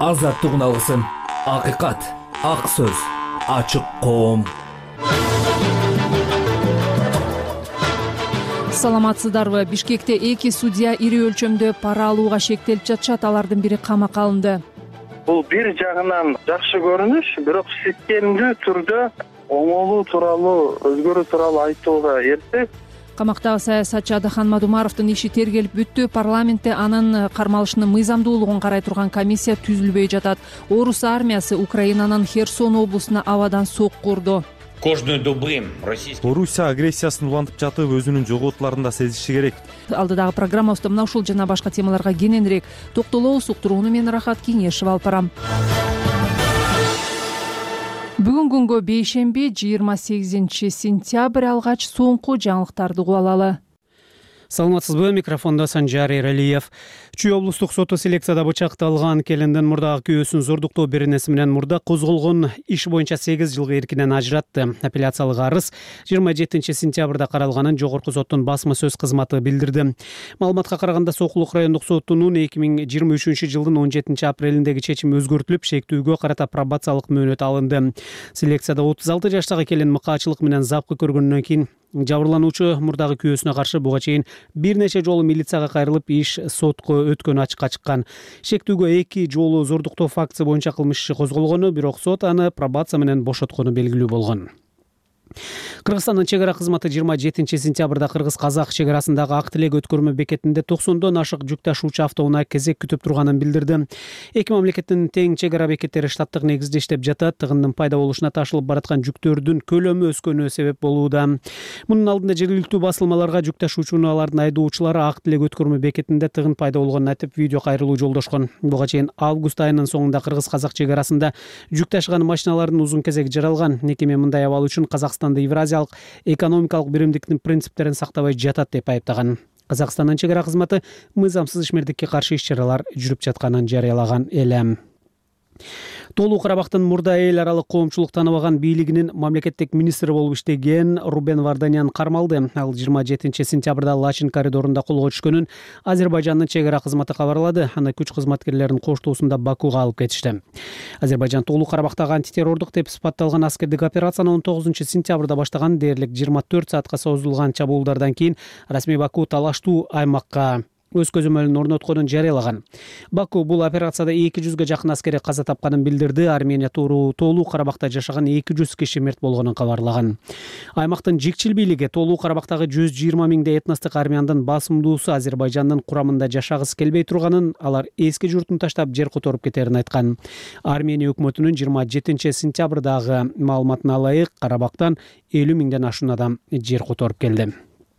азаттыгын алгысың. Акыйкат, ак сөз, ачык коом. Саламатсыздарбы? Бишкекте 2 судья ири өлчөмдө пара алууга шектелип жатышат. Алардын бири камакка алынды. Бул бир жагынан жакшы көрүнүш, бирок системдүү түрдө оңолуу тууралуу, өзгөрүү тууралуу айтууга эрте. Камактагы саясатчы Адахан Мадумаровдун иши тергелип бүттү. Парламентте анын кармалышынын мыйзамдуулугун карай турган комиссия түзүлбөй жатат. Орус армиясы Украинанын Херсон облусуна абадан сокку урду. Орусия агрессиясын улантып жатып, өзүнүн жоготууларын да сезиши керек. Алдыдагы программабызда мына ушул жана башка темаларга кененирээк токтолобуз. Уктурууну мен Рахат Кеңешева алып барам. Бүгүн күнгө бейшемби 28 сентябрь алгач соңку жаңылыктарды угуп алалы. Саламатсызбы? Микрофонда Санжар Эралиев. Чүй облустук соту селекцияда бычакталган келиндин мурдагы күйөөсүн зордуктоо беренеси менен мурда козголгон иш боюнча 8 жылга эркинен ажыратты. Апелляциялык арыз 27 сентябрда каралганын жогорку соттун басма сөз кызматы билдирди. Маалыматка караганда Сокулук райондук сотунун 2023 жылдын 17 апрелиндеги чечими өзгөртүлүп, шектүүгө карата пробациялык мөөнөт алынды. Селекцияда 36 жаштагы келин мыкаачылык менен запкы көргөндөн кийин жабырлануучу мурдагы күйөөсүнө каршы буга чейин бир нече жолу милицияга кайрылып, иш сотко өткөнү ачыкка чыккан. Шектүүгө 2 жолу зордуктоо фактысы боюнча кылмыш иши козголгону, бирок сот аны пробация менен бошоткону белгилүү болгон. Кыргызстандын чек ара кызматы 27 сентябрда кыргыз-казак чек арасындагы Ак Тилек өткөрмө бекетинде 90дон ашык жүк ташуучу автоунаа кезек күтүп турганын билдирди. Эки мамлекеттин тең чек ара бекеттери штаттык негизде иштеп жатат. Тыгындын пайда болушуна ташылып бараткан жүктөрдүн көлөмү өскөнү себеп болууда. Мунун алдында жергиликтүү басылмаларга жүк ташуучу унаалардын айдоочулары Ак Тилек өткөрмө бекетинде тыгын пайда болгонун айтып, видео кайрылуу жолдошкон. Буга чейин август айынын соңунда кыргыз-казак чек арасында жүк ташыган машиналардын узун кезеги жаралган. Мекеме мындай абал үчүн Казакстанды Евразиялык экономикалык биримдиктин принциптерин сактабай жатат деп айыптаган. Казакстандын чек ара кызматы мыйзамсыз ишмердикке каршы иш-чаралар жүрүп жатканын жарыялаган элем. Толуу Карабактын мурда эл аралык коомчулук тааныбаган бийлигинин мамлекеттик министри болуп иштеген Рубен Варданян кармалды. Ал 27 сентябрда Лачин коридорунда колго түшкөнүн Азербайжандын чек ара кызматы кабарлады. Аны күч кызматкерлеринин коштоосунда Бакуга алып кетишти. Азербайжан Толуу Карабактагы антитеррордук деп сыпатталган аскердик операцияны 19 сентябрда баштаган. Дээрлик 24 саатка созулган чабуулдардан кийин расмий Баку талаштуу аймакка өз көзөмөлүн орнотконун жарыялаган. Баку бул операцияда 200га жакын аскери каза тапканын билдирди. Армения Толуу Карабакта жашаган 200 киши мерт болгонун кабарлаган. Аймактын жикчил бийлиги Толуу Карабактагы 120 миңдей этностук армяндын басымдуусу Азербайжандын курамында жашагысы келбей турганын, алар эски журтун таштап жер которуп кетерин айткан. Армения өкмөтүнүн 27 сентябрдагы маалыматына ылайык Карабактан 50 миңден ашуун адам жер которуп келди.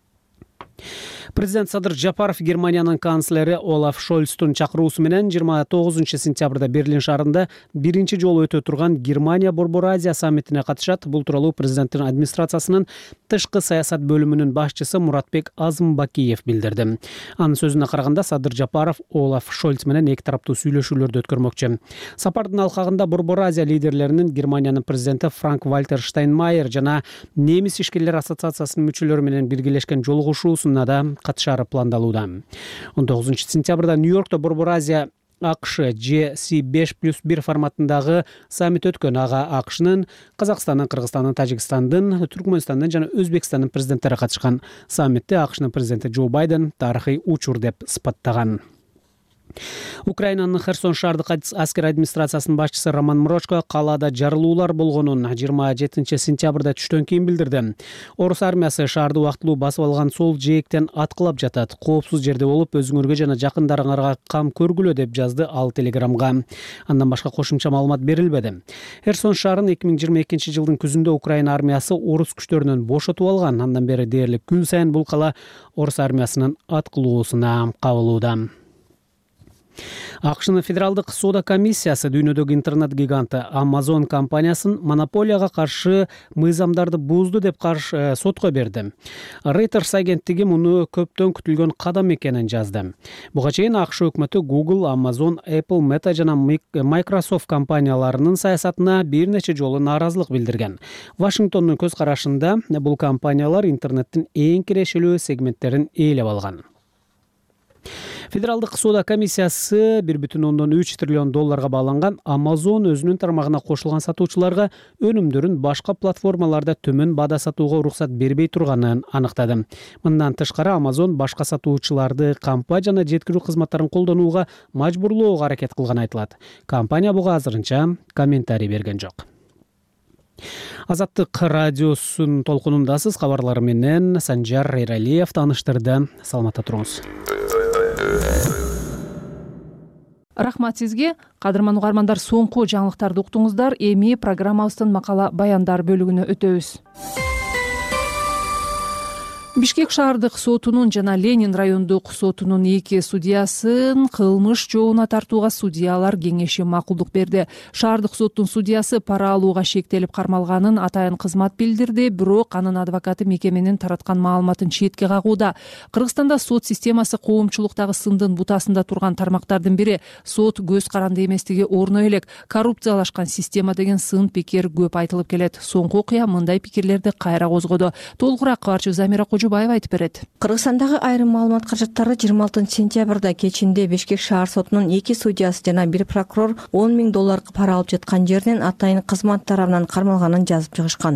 Президент Садыр Жапаров Германиянын канцлери Олаф Шольцтун чакыруусу менен 29 сентябрда Берлин шаарында биринчи жолу өтө турган Германия-Борбор Азия саммитине катышат. Бул тууралуу президенттин администрациясынын тышкы саясат бөлүмүнүн башчысы Муратбек Азымбакиев билдирди. Анын сөзүнө караганда Садыр Жапаров Олаф Шольц менен эки тараптуу сүйлөшүүлөрдү өткөрмөкчү. Сапардын алкагында Борбор Азия лидерлеринин Германиянын президенти Франк-Вальтер Штайнмайер жана Немис ишкерлер ассоциациясынын мүчөлөрү менен биргелешкен жолугушуусуна да катышары пландалууда. 19 сентябрда Нью-Йоркто Борбор Азия АКШ GC5+1 форматындагы саммит өткөн. Ага АКШнын, Казакстандын, Кыргызстандын, Тажикстандын, Түркмөнстандын жана Өзбекстандын президенттери катышкан. Саммитте АКШнын президенти Джо Байден тарыхый учур деп сыпаттаган. Украинанын Херсон шаардык аскер администрациясынын башчысы Роман Мрочко калаада жарылуулар болгонун 27 сентябрда түштөн кийин билдирди. Орус армиясы шаарды убактылуу басып алган сол жээктен аткылап жатат. Коопсуз жерде болуп, өзүңөргө жана жакындарыңарга кам көргүлө деп жазды ал телеграмга. Андан башка кошумча маалымат берилбеди. Херсон шаарын 2022 жылдын күзүндө Украина армиясы орус күчтөрүнөн бошотуп алган. Андан бери дээрлик күн сайын бул кала орус армиясынын аткылоосуна кабылууда. АКШнын федералдык соода комиссиясы дүйнөдөгү интернет гиганты Amazon компаниясын монополияга каршы мыйзамдарды бузду деп сотко берди. Reuters агенттиги муну көптөн күтүлгөн кадам экенин жазды. Буга чейин АКШ өкмөтү Google, Amazon, Apple, Meta жана Microsoft компанияларынын саясатына бир нече жолу нааразылык билдирген. Вашингтондун көз карашында бул компаниялар интернеттин эң кирешелүү сегменттерин ээлеп алган. Федералдык соода комиссиясы 1,3 триллион долларга бааланган Amazon өзүнүн тармагына кошулган сатуучуларга өнүмдөрүн башка платформаларда төмөн баада сатууга уруксат бербей турганын аныктады. Мындан тышкары Amazon башка сатуучуларды кампа жана жеткирүү кызматтарын колдонууга мажбурлоого аракет кылганы айтылат. Компания буга азырынча комментарий берген жок. Азаттык радиосунун толкунундасыз, кабарлары менен Санжар Эралиев тааныштырды. Саламатта туруңуз. Рахмат сизге. Кадырман угармандар, соңку жаңылыктарды уктуңуздар. Эми программабыздын макала баяндар бөлүгүнө өтөбүз. Бишкек шаардык сотунун жана Ленин райондук сотунун 2 судьясын кылмыш жообуна тартууга судьялар кеңеши макулдук берди. Шаардык соттун судьясы пара алууга шектелип кармалганын атайын кызмат билдирди, бирок анын адвокаты мекеменин тараткан маалыматын четке кагууда. Кыргызстанда сот системасы коомчулуктагы сындын бутасында турган тармактардын бири. Сот көз каранды эместиги орно элек. Коррупциялашкан система деген сын пикир көп айтылып келет. Соңку окуя мындай пикирлерди кайра козгоду. Толугураак кабарчы Замира Кожубаева айтып берет. Кыргызстандагы айрым маалымат каражаттары 26 сентябрда кечинде Бишкек шаар сотунун 2 судьясы жана 1 прокурор 10 000 долларга пара алып жаткан жеринен атайын кызмат тарабынан кармалганын жазып чыгышкан.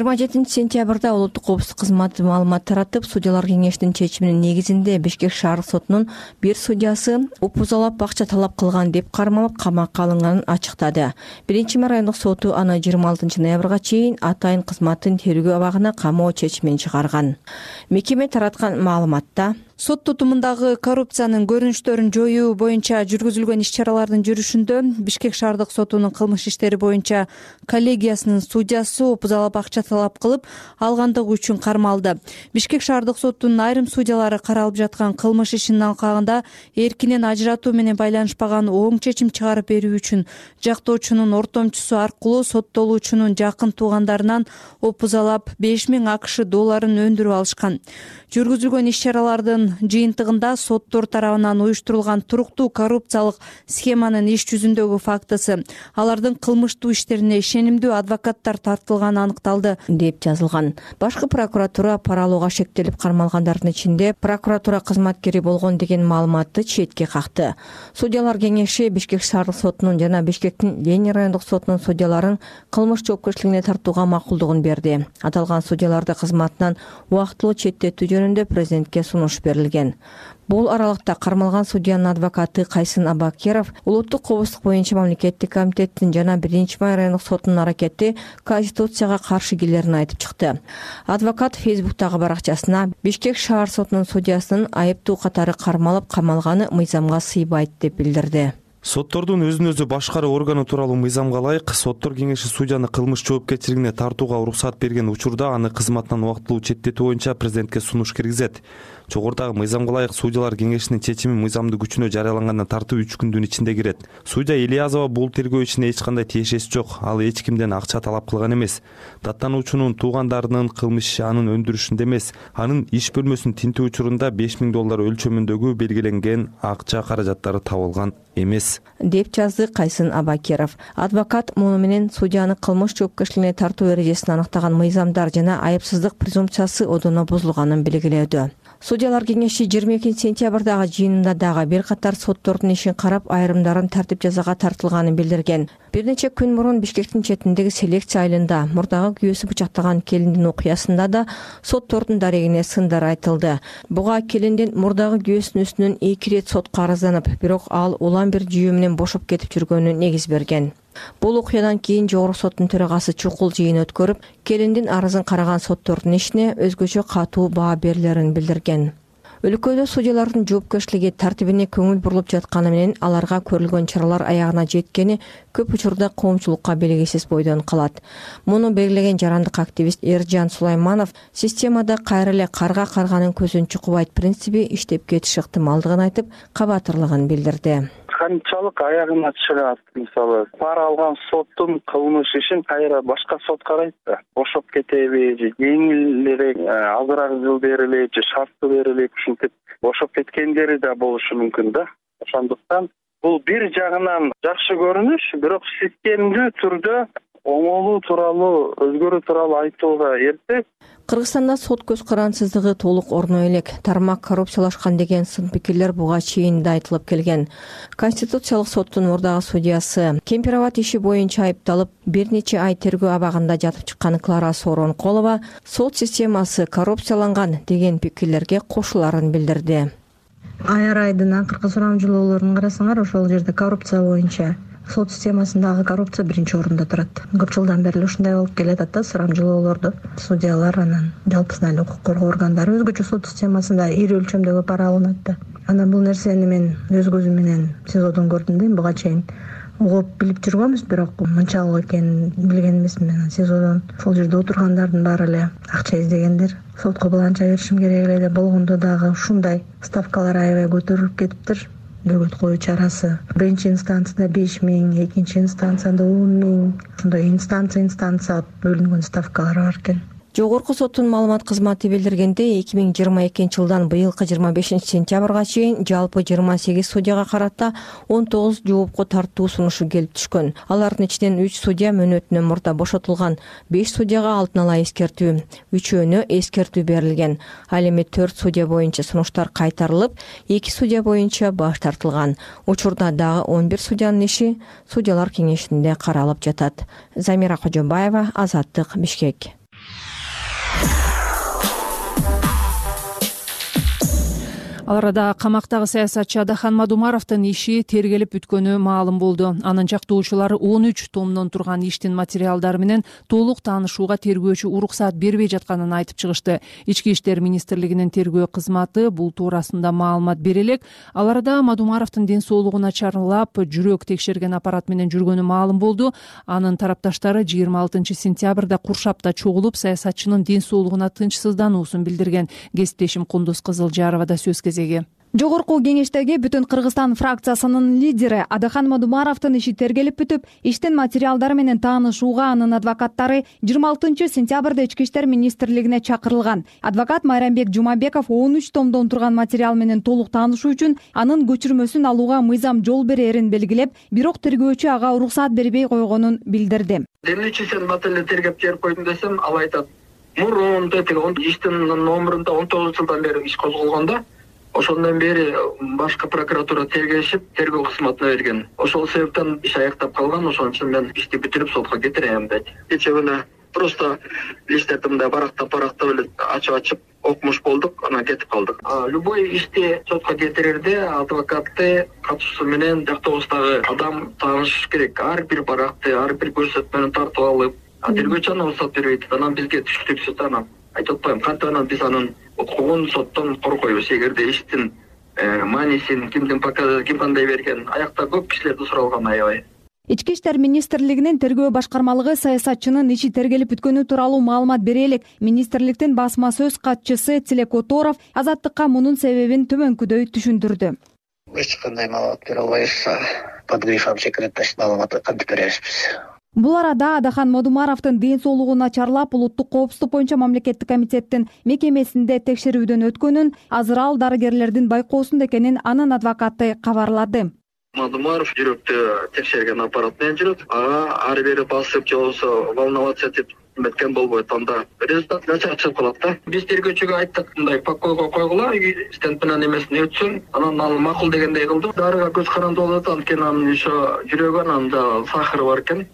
27 сентябрда улуттук коопсуздук кызматы маалымат таратып, судьялар кеңешинин чечиминин негизинде Бишкек шаар сотунун 1 судьясы упузалап бакча талап кылган деп кармалып камакка алынганын ачыктады. 1 райондук соту аны 26 ноябрга чейин атайын кызматтын тергөө абагына камоо чечимин чыгарган. Мекеме тараткан маалыматта сот тутумундагы коррупциянын көрүнүштөрүн жоюу боюнча жүргүзүлгөн иш-чаралардын жүрүшүндө Бишкек шаардык сотунун кылмыш иштери боюнча коллегиясынын судьясы упузалап акча талап кылып алгандыгы үчүн кармалды. Бишкек шаардык сотунун айрым судьялары каралып жаткан кылмыш ишинин алкагында эркинен ажыратуу менен байланышпаган оң чечим чыгарып берүү үчүн жактоочунун ортомчусу аркылуу соттолуучунун жакын туугандарынан упузалап 5 000 АКШ долларын өндүрүп алышкан. Жүргүзүлгөн иш-чаралардын жыйынтыгында соттор тарабынан уюштурулган туруктуу коррупциялык схеманын иш жүзүндөгү фактысы, алардын кылмыштуу иштерине ишенимдүү адвокаттар тартылганы аныкталды деп жазылган. Башкы прокуратура пара алууга шектелип кармалгандардын ичинде прокуратура кызматкери болгон деген маалыматты четке какты. Судьялар кеңеши Бишкек шаардык сотунун жана Бишкектин Ленин райондук сотунун судьяларын кылмыш жоопкерчилигине тартууга макулдугун берди. Аталган судьяларды кызматынан убактылуу четтетүү жөнүндө президентке сунуш берилген. Бул аралыкта кармалган судьянын адвокаты Кайсын Абакеров улуттук коопсуздук боюнча мамлекеттик комитеттин жана 1 май райондук сотунун аракети конституцияга каршы келерин айтып чыкты. Адвокат Фейсбуктагы баракчасына Бишкек шаар сотунун судьясынын айыптуу катары кармалып камалганы мыйзамга сыйбайт деп билдирди. Соттордун өзүн өзү башкаруу органы тууралуу мыйзамга ылайык соттор кеңеши судьяны кылмыш жоопкерчилигине тартууга уруксат берген учурда аны кызматынан убактылуу четтетүү боюнча президентке сунуш киргизет. Жогорудагы мыйзамга ылайык судьялар кеңешинин чечими мыйзамдуу күчүнө жарыялангандан тартып 3 күндүн ичинде кирет. Судья Ильязова бул тергөө ишине эч кандай тиешеси жок. Ал эч кимден акча талап кылган эмес. Даттануучунун туугандарынын кылмыш иши анын өндүрүшүндө эмес, анын иш бөлмөсүн тинтүү учурунда 5 000 доллар өлчөмүндөгү белгиленген акча каражаттары табылган эмес деп жазды Кайсын Абакеров. Адвокат муну менен судьяны кылмыш жоопкерчилигине тартуу эрежесин аныктаган мыйзамдар жана айыпсыздык презумпциясы одоно бузулганын белгилөөдө. Судьялар кеңеши 22 сентябрдагы жыйынында дагы бир катар соттордун ишин карап, айрымдарын тартип жазага тартылганын билдирген. Бир нече күн мурун Бишкектин четиндеги селекция айылында мурдагы күйөөсү бычактаган келиндин окуясында да соттордун дарегине сындар айтылды. Буга келиндин мурдагы күйөөсүнүн үстүнөн 2 рет сотко арызданып, бирок ал улам бир жүйөө менен бошоп кетип жүргөнү негиз берген. Бул окуядан кийин жогорку соттун төрагасы чукул жыйын өткөрүп, келиндин арызын караган соттордун ишине өзгөчө катуу баа берилерин билдирген. Өлкөдө судьялардын жоопкерчилиги тартибине көңүл бурулуп жатканы менен аларга көрүлгөн чаралар аягына жеткени көп учурда коомчулукка белгисиз бойдон калат. Муну белгилеген жарандык активист Эржан Сулайманов системада кайра эле карга карганын көзүн чукубайт принциби иштеп кетиши ыктымалдыгын айтып, кабатырлыгын билдирди. Канчалык аягына чыгат, мисалы пара алган соттун кылмыш ишин кайра башка сот карайт да. Бошоп кетеби же жеңилирээк азыраак жыл берилет же шарттуу берилет ушинтип бошоп кеткендери да болушу мүмкүн да. Ошондуктан бул бир жагынан жакшы көрүнүш, бирок системдүү түрдө оңолуу тууралуу, өзгөрүү тууралуу айтууга эрте. Кыргызстанда сот көз карансыздыгы толук орно элек. Тармак коррупциялашкан деген сын пикирлер буга чейин да айтылып келген. Конституциялык соттун мурдагы судьясы Кемпироват иши боюнча айыпталып, бир нече ай тергөө абагында жатып чыккан Клара Сооронкулова сот системасы коррупцияланган деген пикирлерге кошуларын билдирди. Аяр айдын акыркы сурамжылоолорун карасаңар, ошол жерде коррупция боюнча сот системасындагы коррупция биринчи орунда турат. Көп жылдан бери ушундай болуп келатат да, сурамжылоолорду судьялар анан жалпысынан эле укук коргоо органдары өзгөчө сот системасында ири өлчөмдөгү пара алынат да. Анан бул нерсени мен өз көзүм менен СИЗОдон көрдүм да, буга чейин угуп билип жүргөнбүз, бирок мынчалык экенин билген эмесмин. Анан СИЗОдон ошол жерде отургандардын баары эле акча издегендер. Сотко баланча беришим керек эле деп болгондо дагы ушундай ставкалар аябай көтөрүлүп кетиптир. Бөгөт коюу чарасы биринчи инстанцияда 5000, экинчи инстанцияда 10.000, ошондой инстанция бөлүнгөн ставкалар бар экен. Жогорку соттун маалымат кызматы билдиргендей, 2022 жылдан быйылкы 25 сентябрга чейин жалпы 28 судьяга карата 19 жоопко тартуу сунушу келип түшкөн. Алардын ичинен 3 судья мөөнөтүнөн мурда бошотулган, 5 судьяга алтын ала эскертүү, 3-өөнө эскертүү берилген. Ал эми 4 судья боюнча сунуштар кайтарылып, 2 судья боюнча баш тартылган. Учурда дагы 11 судьянын иши судьялар кеңешинде каралып жатат. Замира Кожобаева, Азаттык, Бишкек. Ал арада камактагы саясатчы Адахан Мадумаровдун иши тергелип бүткөнү маалым болду. Анын жактоочулары 13 томдон турган иштин материалдары менен толук таанышууга тергөөчү уруксаат бербей жатканын айтып чыгышты. Ички иштер министрлигинин тергөө кызматы бул туурасында маалымат бере элек. Ал арада Мадумаровдун ден соолугу начарлап, жүрөк текшерген аппарат менен жүргөнү маалым болду. Анын тарапташтары 26 сентябрда Куршапта чогулуп, саясатчынын ден соолугуна тынчсыздануусун билдирген. Кесиптешим Кундуз Кызылжарова да сөз кезеги. Жогорку кеңештеги Бүтүн Кыргызстан фракциясынын лидери Адахан Мадумаровдун иши тергелип бүтүп, иштин материалдары менен таанышууга анын адвокаттары 26 сентябрда Ички иштер министрлигине чакырылган. Адвокат Майрамбек Жумабеков 13 томдон турган материал менен толук таанышуу үчүн анын көчүрмөсүн алууга мыйзам жол берерин белгилеп, бирок тергөөчү ага уруксаат бербей койгонун билдирди. Эмнечи сен материал тергеп берип койдуң десем, ал айтат: "Мурун иштин номерунда 19 жылдан бери иш козголгон да. Ошондон бери башкы прокуратура тергешип, тергөө кызматына берген. Ошол себептен иш аяктап калган, ошон үчүн мен ишти бүтүрүп сотко кетирем дейт. Кече күнү просто листтерди мындай барактап эле ачып окумуш болдук, анан кетип калдык. Любой ишти сотко кетирерде адвокатты катышуусу менен жактоосундагы адам таанышыш керек. Ар бир баракты, ар бир көрсөтмөнү тартып алып, тергөөчү аны уруксат бербейт. Анан бизге түштүксүз анан айтып атпайм, кантип анан биз анын укугун соттон коркойбуз. Эгерде иштин маанисин ким кандай берген, аякта көп кишилерди суралган аябай. Ички иштер министрлигинин тергөө башкармалыгы саясатчынын иши тергелип бүткөнү тууралуу маалымат бере элек. Министрликтин басма сөз катчысы Тилек Оторов Азаттыкка мунун себебин төмөнкүдөй түшүндүрдү. Эч кандай маалымат бере албайбыз. Под грифом секретность маалыматты кантип беребиз? Бул арада Адахан Мадумаровдун ден соолугу начарлап, улуттук коопсуздук боюнча мамлекеттик комитеттин мекемесинде текшерүүдөн өткөнүн, азыр ал дарыгерлердин байкоосунда экенин анын адвокаты кабарлады. Мадумаров жүрөктү текшерген аппарат менен жүрөт. Ага ары бери басып, же болбосо волноваться этип меткен болбойт. Анда результат начар чыгып калат да. Биз тергөөчүгө айттык, мындай покойго койгула, стенд менен эмесин өтсүн. Анан ал макул дегендей кылды. Дарыга көз каранды болот, анткени анын ошо жүрөгү анан сахары бар экен.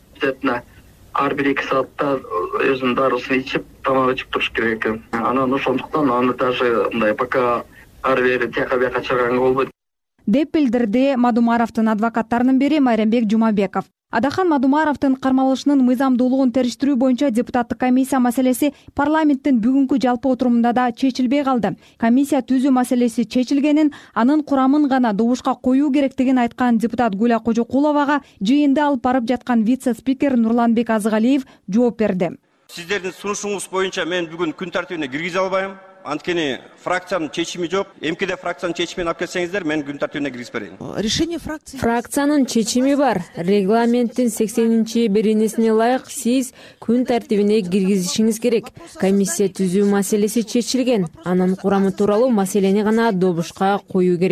Ар бир 2 саатта өзүнүн дарысын ичип, тамак ичип туруш керек экен. Анан ошондуктан аны даже мындай пока ары бери тияка бияка чыгарганга болбойт деп билдирди Мадумаровдун адвокаттарынын бири Майрамбек Жумабеков. Адахан Мадумаровдун кармалышынын мыйзамдуулугун териштирүү боюнча депутаттык комиссия маселеси парламенттин бүгүнкү жалпы отурумунда да чечилбей калды. Комиссия түзүү маселеси чечилгенин, анын курамын гана добушка коюу керектигин айткан депутат Гуля Кожокуловага жыйынды алып барып жаткан вице-спикер Нурланбек Азыгалиев жооп берди. Сиздердин сунушуңуз боюнча мен бүгүн күн тартибине киргизе албайм. Анткени фракциянын чечими жок. МКД фракциянын чечимин алып келсеңиздер, мен күн тартибине киргизип берейин. Решение фракции. Фракциянын чечими бар. Регламенттин 80-беренесине ылайык сиз күн тартибине киргизишиңиз керек. Комиссия түзүү маселеси чечилген. Анын курамы тууралуу маселени гана добушка коюу керек.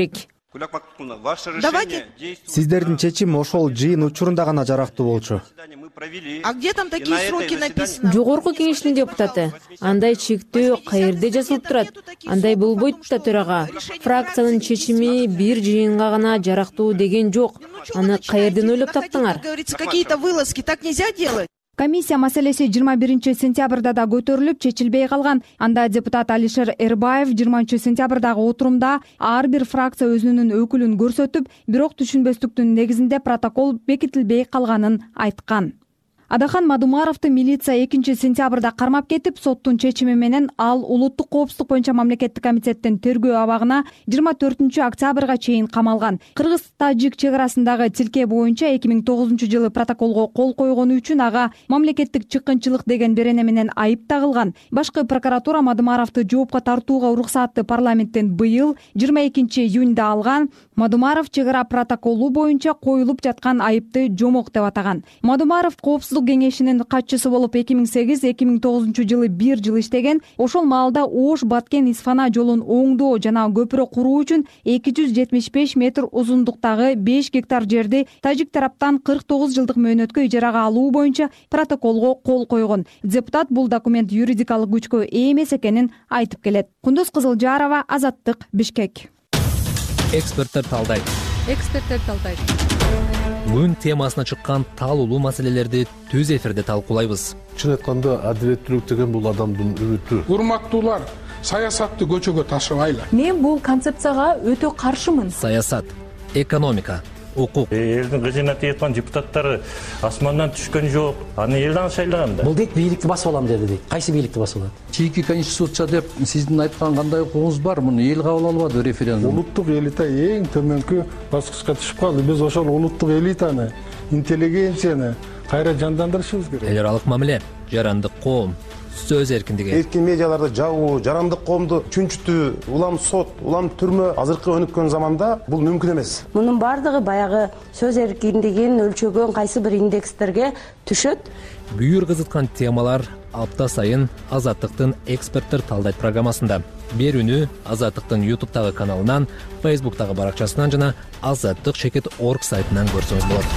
Сиздердин чечими ошол жыйын учурунда гана жарактуу болчу. А где там такие сроки написаны? Жогорку кеңештин депутаты. Андай чектөө каерде жазылып турат? Андай болбойт да төрага. Фракциянын чечими бир жыйынга гана жарактуу деген жок. Аны каерден ойлоп таптыңар? Говорится, какие-то вылазки, так нельзя делать. Комиссия маселеси 21-сентябрда көтөрүлүп чечилбей калган. Анда депутат Алишер Эрбаев 20-сентябрдагы отурумда ар бир фракция өзүнүн өкүлүн көрсөтүп, бирок түшүнбөстүктүн негизинде протокол бекитилбей калганын айткан. Адахан Мадумаровду милиция 2-сентябрда кармап кетип, соттун чечими менен ал улуттук коопсуздук боюнча мамлекеттик комитеттин тергөө абагына 24-октябрга чейин камалган. Кыргыз-Тажик чек арасындагы тилке боюнча 2009-жылы протоколго кол койгону үчүн ага мамлекеттик чыккынчылык деген берене менен айып тагылган. Башкы прокуратура Мадумаровду жоопко тартууга уруксатты парламенттен быйыл 22-июнда алган. Мадумаров чек ара протоколу боюнча коюлуп жаткан айыпты жомок деп атаган. Мадумаров коопсуздук кеңешинин катчысы болуп 2008-2009 жылы 1 жыл иштеген. Ошол маалда Ош-Баткен-Исфана жолун оңдоо жана көпүрө куруу үчүн 275 метр узундуктагы 5 гектар жерди тажик тараптан 49 жылдык мөөнөткө ижарага алуу боюнча протоколго кол койгон. Депутат бул документ юридикалык күчкө ээ эмес экенин айтып келет. Кундуз Кызылжарова, Азаттык, Бишкек. Эксперттер талдайт. Күн темасына чыккан талуулуу маселелерди түз эфирде талкуулайбыз. Чын айтканда адилеттүүлүк деген бул адамдын үмүтү. Урматтуулар, саясатты көчөгө ташыбайлы. Мен бул концепцияга өтө каршымын. Саясат, экономика, укук. Элдин кызына тияткан депутаттары асмандан түшкөн жок. Аны элден шайлаган да. Бул дейт бийликти басып алам деди дейт. Кайсы бийликти басып алат? Чийки конституция деп сиздин айткан кандай укугуңуз бар? Муну эл кабыл албады референдум. Улуттук элита эң төмөнкү баскычка түшүп калды. Биз ошол улуттук элитаны, интеллигенцияны кайра жандандырышыбыз керек. Эл аралык мамиле, жарандык коом, сөз эркиндиги. Эркин медиаларды жабуу, жарандык коомду чүнчүтүү, улам сот, улам түрмө азыркы өнүккөн заманда бул мүмкүн эмес. Мунун бардыгы баягы сөз эркиндигин өлчөгөн кайсы бир индекстерге түшөт. Бүйүр кызыткан темалар апта сайын Азаттыктын эксперттер талдайт программасында. Берүүнү Азаттыктын YouTube'тагы каналынан, Facebook'тагы баракчасынан жана azattik.org сайтынан көрсөңүз болот.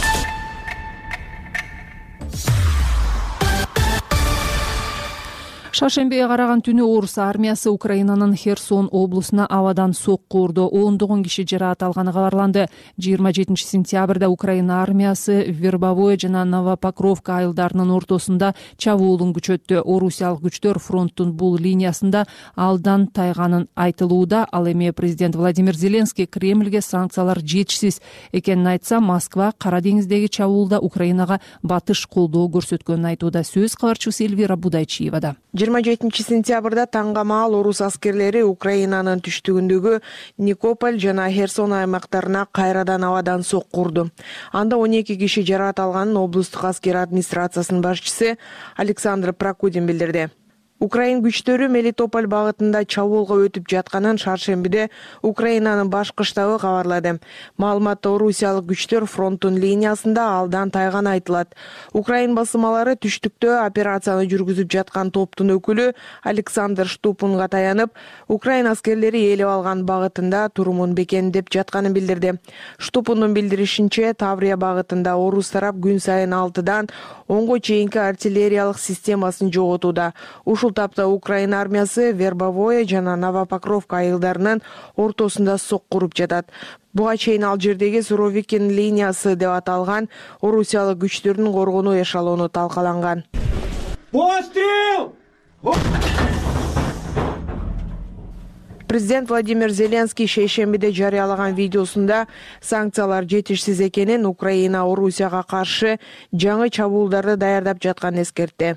Шаршембиге караган түнү орус армиясы Украинанын Херсон облусуна абадан сокку урду. 10 киши жараат алганы кабарланды. 27-сентябрда Украина армиясы Вербовое жана Новопокровка айылдарынын ортосунда чабуулун күчөттү. Орусиялык күчтөр фронттун бул линиясында алдан тайганын айтылууда. Ал эми президент Владимир Зеленский Кремльге санкциялар жетишсиз экенин айтса, Москва Кара деңиздеги чабуулда Украинага батыш колдоо көрсөткөнүн айтууда. Сөз кабарчыбыз Эльвира Будайчиевада. 27-сентябрда таңга маал орус аскерлери Украинанын түштүгүндөгү Никополь жана Херсон аймактарына кайрадан абадан сокку урду. Анда 12 киши жараат алганын облустук аскер администрациясынын башчысы Александр Прокудин билдирди. Украин күчтөрү Мелитополь багытында чабуулга өтүп жатканын шаршембиде Украинанын башкы штабы кабарлады. Маалыматта орусиялык күчтөр фронттун линиясында алдан тайганы айтылат. Украин басымалары түштүктө операцияны жүргүзүп жаткан топтун өкүлү Александр Штупунга таянып, Украин аскерлери ээлеп алган багытында турумун бекемдеп жатканын билдирди. Штупундун билдиришинче, Таврия багытында орус тарап күн сайын 6-дан 10-го чейинки артиллериялык системасын жоготууда. Ушул тапта Украина армиясы Вербовое жана Новопокровка айылдарынын ортосунда сокку уруп жатат. Буга чейин ал жердеги Суровикин линиясы деп аталган орусиялык күчтөрдүн коргонуу эшелону талкаланган. Пострел! Президент Владимир Зеленский шейшембиде жарыялаган видеосунда санкциялар жетишсиз экенин, Украина Орусияга каршы жаңы чабуулдарды даярдап жатканын эскертти.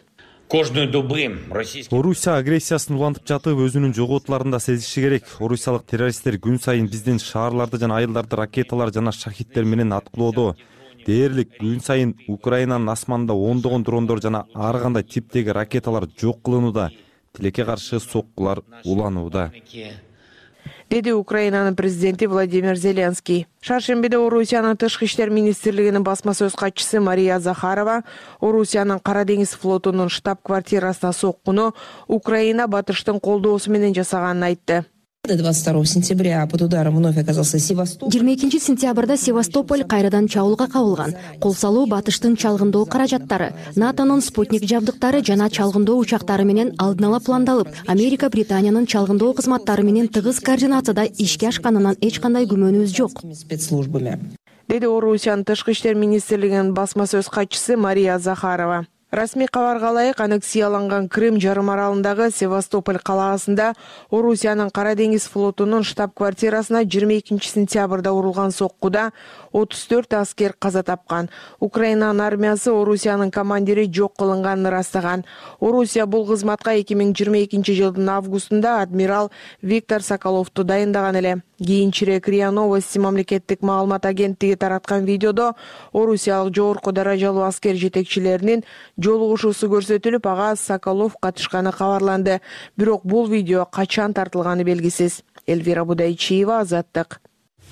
Орусия агрессиясын улантып жатып, өзүнүн жоготууларын да сезиши керек. Орусиялык террористтер күн сайын биздин шаарларды жана айылдарды ракеталар жана шахиттер менен аткылоодо. Дээрлик күн сайын Украинанын асманында ондогон дрондор жана ар кандай типтеги ракеталар жок кылынууда. Тилекке каршы соккулар уланууда, деди Украинанын президенти Владимир Зеленский. Шаршембиде Орусиянын тышкы иштер министрлигинин басма сөз катчысы Мария Захарова Орусиянын Кара деңиз флотунун штаб-квартирасына соккуну Украина батыштын колдоосу менен жасаганын айтты. 22 сентября под ударом вновь оказался Севастополь. 22 сентябрда Севастополь кайрадан чабуулга кабылган. Кол салуу батыштын чалгындоо каражаттары, НАТОнун спутник жабдыктары жана чалгындоо учактары менен алдын ала пландалып, Америка, Британиянын чалгындоо кызматтары менен тыгыз координацияда ишке ашканынан эч кандай күмөнүбүз жок. Деди Орусиянын Тышкы иштер министрлигинин басма сөз катчысы Мария Захарова. Расмий кабарга ылайык, аннексияланган Крым жарым аралындагы Севастополь калаасында Орусиянын Кара деңиз флотунун штаб-квартирасына 22 сентябрда урулган соккуда 34 аскер каза тапкан. Украинанын армиясы Орусиянын командири жок кылынганын ырастаган. Орусия бул кызматка 2022 жылдын августунда адмирал Виктор Соколовду дайындаган эле. Кийинчерээк РИА Новости мамлекеттик маалымат агенттиги тараткан видеодо Орусиялык жогорку даражалуу аскер жетекчилеринин жолугушуусу көрсөтүлүп, ага Соколов катышканы кабарланды. Бирок бул видео качан тартылганы белгисиз. Эльвира Будайчиева, Азаттык.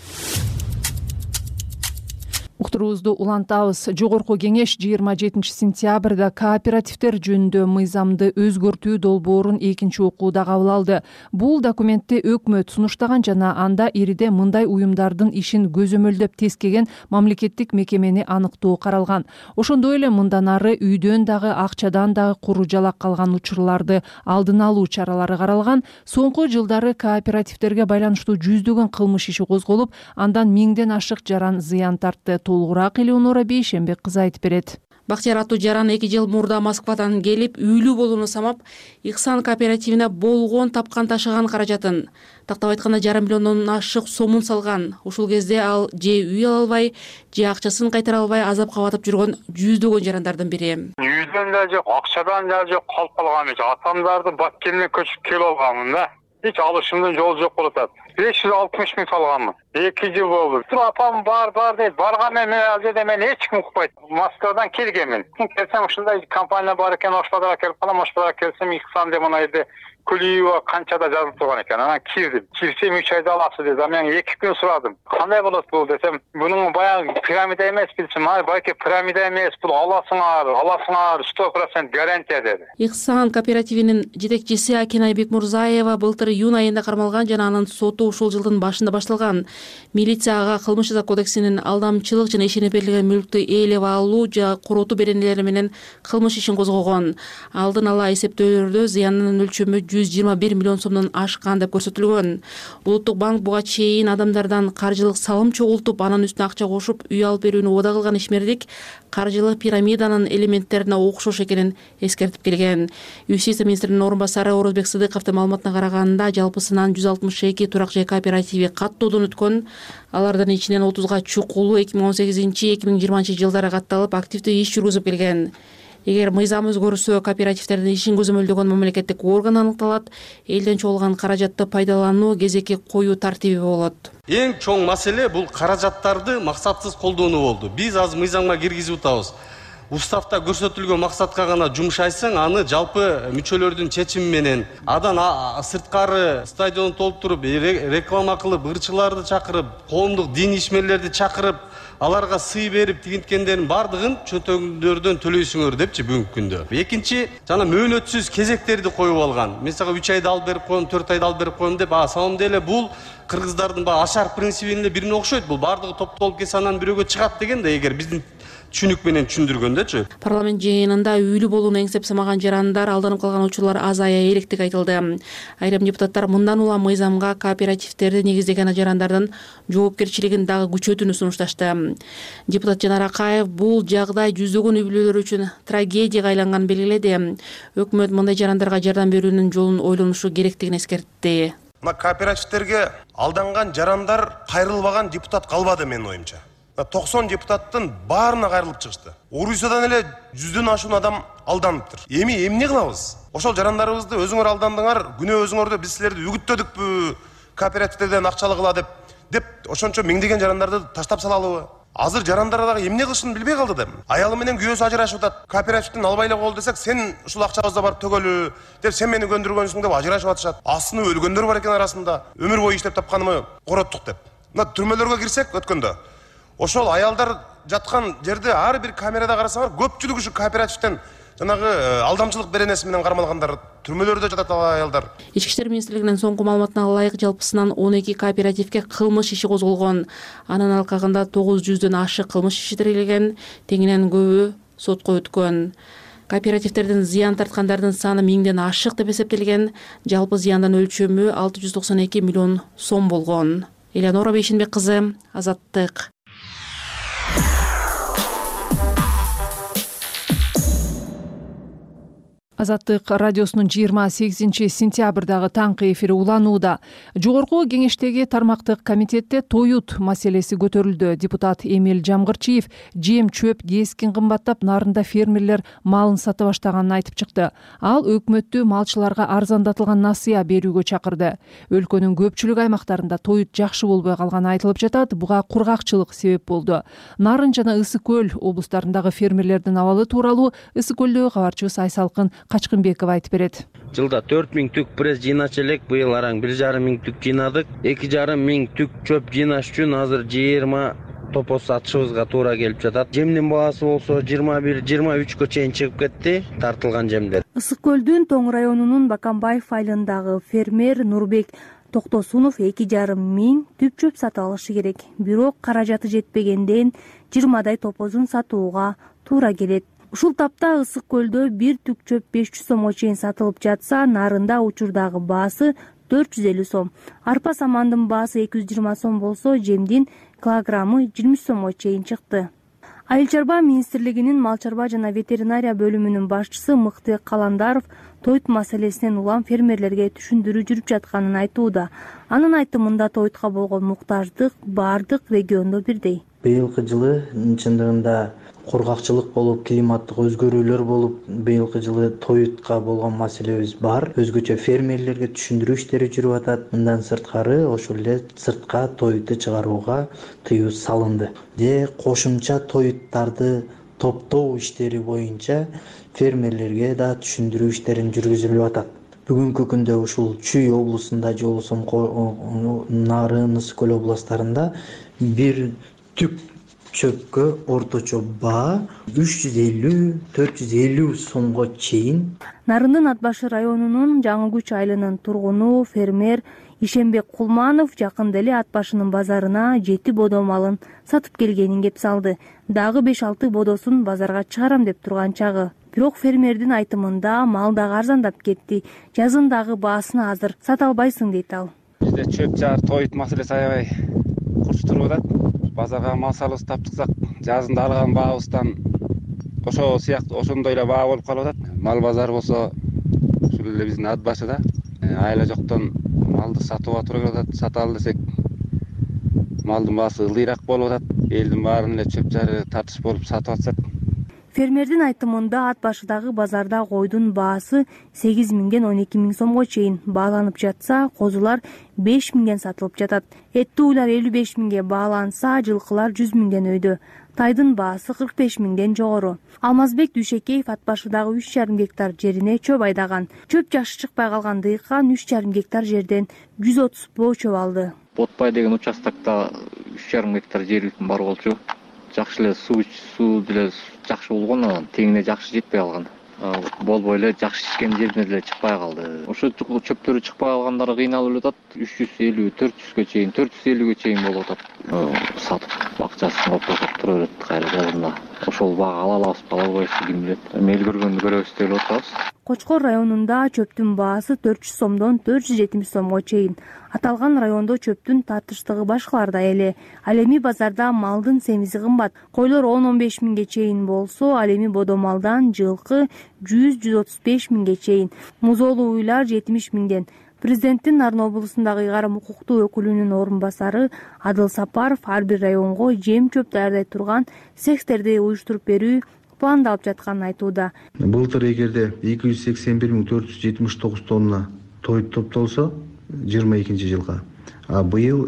Уктуруубузду улантабыз. Жогорку кеңеш 27 сентябрда кооперативдер жөнүндө мыйзамды өзгөртүү долбоорун экинчи окууда кабыл алды. Бул документти өкмөт сунуштаган жана анда ириде мындай уюмдардын ишин көзөмөлдөп тескеген мамлекеттик мекемени аныктоо каралган. Ошондой эле мындан ары үйдөн дагы акчадан дагы куру жалак калган учурларды алдын алуу чаралары каралган. Соңку жылдары кооперативдерге байланыштуу жүздөгөн кылмыш иши козголуп, андан 1000ден ашык жаран зыян тартты. Толугураак Элеонора Бейшембек кызы айтып берет. Бактияр аттуу жаран 2 жыл мурда Москвадан келип, үйлүү болууну самап, Ихсан кооперативине болгон тапкан ташыган каражатын, тактап айтканда 1,5 миллиондон ашык сомун салган. Ушул кезде ал же үй ала албай, же акчасын кайтара албай азапка батып жүргөн жүздөгөн жарандардын бири. Үйдөн да жок, акчадан да жок, калып калган эч. Атамдарды Баткенге көчүп келип алганмын да. Hiç alışımdan yol yok olup 560 bin salganmın. 2 yıl oldu. Apam bar deyip bargan men hiç kim ukpayt. Moskvadan kelgemin. Kelsem ушундай компания бар экен, ошпадара келип калам, ошпадара келсем Ихсан деп мына жерде Kuliyeva kançada жазып турган экен. Анан кирдим. Кирсем 3 айда аласыз деди. Мен 2 күн сурадым. Кандай болот бул десем, бунун баягы пирамида эмес билсем, байке пирамида эмес, бул аласыңар 100% гарантия деди. Ихсан кооперативинин жетекчиси Акинай Бекмурзаева былтыр июнь айында кармалган жана анын соту ушул жылдын башында башталган. Милицияга кылмыш жаза кодексинин алдамчылык жана ишине берилген мүлктү ээлеп алуу жана коротуу беренелери менен кылмыш ишин козгогон. Алдын ала эсептөөлөрдө зыянынын өлчөмү 121 миллион сомдон ашкан деп көрсөтүлгөн. Улуттук банк буга чейин адамдардан каржылык салым чогултуп, анын үстүнө акча кошуп, үй алып берүүнү убада кылган ишмердик каржылык пирамиданын элементтерине окшош экенин эскертип келген. Юстиция министринин орун басары Орозбек Сыдыковдун маалыматына караганда, жалпысынан 162 турак жай кооперативи каттоодон өткөн. Алардын ичинен 30га чукулу 2018-2020 жылдары катталып, активдүү иш жүргүзүп келген. Эгер мыйзам өзгөрүлсө, кооперативдердин ишин көзөмөлдөгөн мамлекеттик орган аныкталат, элден чогулган каражатты пайдалануу, кезекке коюу тартиби болот. Эң чоң маселе бул каражаттарды максатсыз колдонуу болду. Биз азыр мыйзамга киргизип атабыз. Уставда көрсөтүлгөн максатка гана жумшайсаң, аны жалпы мүчөлөрдүн чечими менен, адан сырткары стадион толтуруп, реклама кылып, ырчыларды чакырып, коомдук дин ишмерлерди чакырып, аларга сый берип тигинткендердин бардыгын чөнтөгүңөрдөн төлөйсүңөр депчи бүгүнкү күндө. Экинчи, жана мөөнөтсүз кезектерди коюп алган. Мен сага 3 айда алып берип коем, 4 айда алып берип коем деп, самом деле бул кыргыздардын ашар принцибине бирине окшойт. Бул бардыгы топтолуп келсе анан бирөөгө чыгат деген да, эгер биздин түшүнүк менен түшүндүргөндөчү. Парламент жыйынында үйлүү болууну эңсеп самаган жарандар алданып калган учурлар азая электик айтылды. Айрым депутаттар мындан улам мыйзамга кооперативдерди негиздеген жарандардын жоопкерчилигин дагы күчөтүүнү сунушташты. Депутат Жанар Акаев бул жагдай жүздөгөн үй бүлөлөр үчүн трагедияга айланганын белгиледи. Өкмөт мындай жарандарга жардам берүүнүн жолун ойлонушу керектигин эскертти. Мына кооперативтерге алданган жарандар кайрылбаган депутат калбады менин оюмча. 90 депутаттын баарына кайрылып чыгышты. Орусиядан эле 100дөн ашуун адам алданыптыр. Эмне кылабыз? Ошол жарандарыбызды өзүңөр алдандыңар, күнөө өзүңөрдө биз силерди үгүттөдүкпү, кооперативдерден акчалы кыла деп ошончо миңдеген жарандарды таштап салалыбы? Азыр жарандар дагы эмне кылышын билбей калды да. Аялы менен күйөөсү ажырашып атат. Кооперативден албай эле кол десек, сен ушул акчабызды барып төгөлү деп, сен мени көндүргөнсүң деп ажырашып атышат. Астыны өлгөндөр бар экен арасында. Өмүр бою иштеп тапканымы короттук деп. Мына түрмөлөргө кирсек өткөндө ошол аялдар жаткан жерде ар бир камерада карасаңар, көпчүлүк ушу кооперативден жанагы алдамчылык беренеси менен кармалгандар, түрмөлөрдө жатат аялдар. Ички иштер министрлигинин соңку маалыматына ылайык жалпысынан 12 кооперативге кылмыш иши козголгон. Анын алкагында 900дөн ашык кылмыш иши тергелген, теңинен көбү сотко өткөн. Кооперативтердин зыян тарткандардын саны 1000ден ашык деп эсептелген. Жалпы зыяндын өлчөмү 692 миллион сом болгон. Элеонора Бейшенбек кызы, Азаттык. Азаттык радиосунун 28-сентябрдагы таңкы эфири уланууда. Жогорку кеңештеги тармактык комитетте тоют маселеси көтөрүлдү. Депутат Эмил Жамгырчиев жем чөп кескин кымбаттап, нарында фермерлер малын сата баштаганын айтып чыкты. Ал өкмөттү малчыларга арзандатылган насыя берүүгө чакырды. Өлкөнүн көпчүлүк аймактарында тоют жакшы болбой калганы айтылып жатат. Буга кургакчылык себеп болду. Нарын жана Ысык көл облустарындагы фермерлердин абалы тууралуу Ысык көлдөгү кабарчыбыз Айсалкын Качкынбеков айтып берет. Жылда 4000 түк пресс жыйначу элек, быйыл араң 1,5 түк жыйнадык. 2,5 түк чөп жыйнаш үчүн азыр 20 топос сатышыбызга туура келип жатат. Жемдин баасы болсо 21-23 чейин чыгып кетти, тартылган жемдер. Ысык көлдүн Тоң районунун Бакамбаев айылындагы фермер Нурбек Токтосунов 2,5 түп чөп сатып алышы керек. Бирок каражаты жетпегенден 20дай топозун сатууга туура келет. Ушул тапта Ысык көлдө бир түк чөп 500 сомго чейин сатылып жатса, нарында учурдагы баасы 450 сом. Арпа самандын баасы 220 сом болсо, жемдин килограммы 20 сомго чейин чыкты. Айыл чарба министрлигинин мал чарба жана ветеринария бөлүмүнүн башчысы Мыкты Каландаров тоют маселесинен улам фермерлерге түшүндүрүү жүрүп жатканын айтууда. Анын айтымында тоютка болгон муктаждык бардык региондо бирдей. Быйылкы жылы чындыгында кургакчылык болуп, климаттык өзгөрүүлөр болуп, быйылкы жылы тоютка болгон маселебиз бар. Өзгөчө фермерлерге түшүндүрүү иштери жүрүп атат. Мындан сырткары ошол эле сыртка тоюту чыгарууга тыюу салынды. Кошумча тоюттарды топтоо иштери боюнча фермерлерге да түшүндүрүү иштерин жүргүзүлүп атат. Бүгүнкү күндө ушул Чүй облусунда же болбосо Нарын, Ысык көл областарында бир түп чөпкө орточо баа 350-450 сомго чейин. Нарындын Атбашы районунун Жаңы Күч айылынын тургуну фермер Ишенбек Кулманов жакында эле Атбашынын базарына 7 бодо малын сатып келгенин кеп салды. Дагы 5-6 бодосун базарга чыгарам деп турган чагы. Бирок фермердин айтымында мал дагы арзандап кетти. Жазындагы баасын азыр сата албайсың дейт ал. Бизде чөп жаар тоют маселеси аябай курч туруп атат. Базарга мал салып таптыксак, жазында алган баабыздан ошол сыяктуу ошондой эле баа болуп калып атат. Мал базары болсо ушул эле биздин Атбашыда айла жоктон малды сатууга туура келип атат. Саталы десек малдын баасы ылдыйраак болуп атат. Элдин баарын эле чөп жары тартыш болуп сатып атышат. Фермердин айтымында Атбашыдагы базарда койдун баасы 8 миңден 12 миң сомго чейин бааланып жатса, козулар 5 миңден сатылып жатат. Этти уйлар 55 миңге бааланса, жылкылар 100 миңден өйдө. Тайдын баасы 45 миңден жогору. Алмазбек Дүйшекеев Атбашыдагы 3,5 гектар жерине чөп айдаган. Чөп жакшы чыкпай калган дыйкан 3,5 гектар жерден 130 боо чөп алды. Ботбай деген участокто 3,5 гектар жерибиздин бар болчу. Жакшы эле суу деле жакшы болгон, анан теңине жакшы жетпей калган. Болбой эле жакшы ишкен жерине деле чыкпай калды. Ошо чөптөрү чыкпай калгандар кыйналып атат. 350-400ге чейин, 450ге чейин болуп атат. Сатып акчасын оптотуп тура берет кайра жазында. Ошол бага ала алабызбы, ала албайбызбы, ким билет. Эл көргөндү көрөбүз деп атабыз. Кочкор районунда чөптүн баасы 400 сомдон 470 сомго чейин. Аталган райондо чөптүн тартыштыгы башкалардай эле. Ал эми базарда малдын семизи кымбат. Койлор 10-15 миңге чейин болсо, ал эми бодо малдан жылкы 100-135 миңге чейин. Музоолуу уйлар 70 миңден. Президенттин Нарын облусундагы ыйгарым укуктуу өкүлүнүн орун басары Адыл Сапаров ар бир районго жем чөп даярдай турган цехтерди уюштуруп берүү пландалып жатканын айтууда. Былтыр эгерде 281.479 тонна тоют топтолсо 22 жылга, а быйыл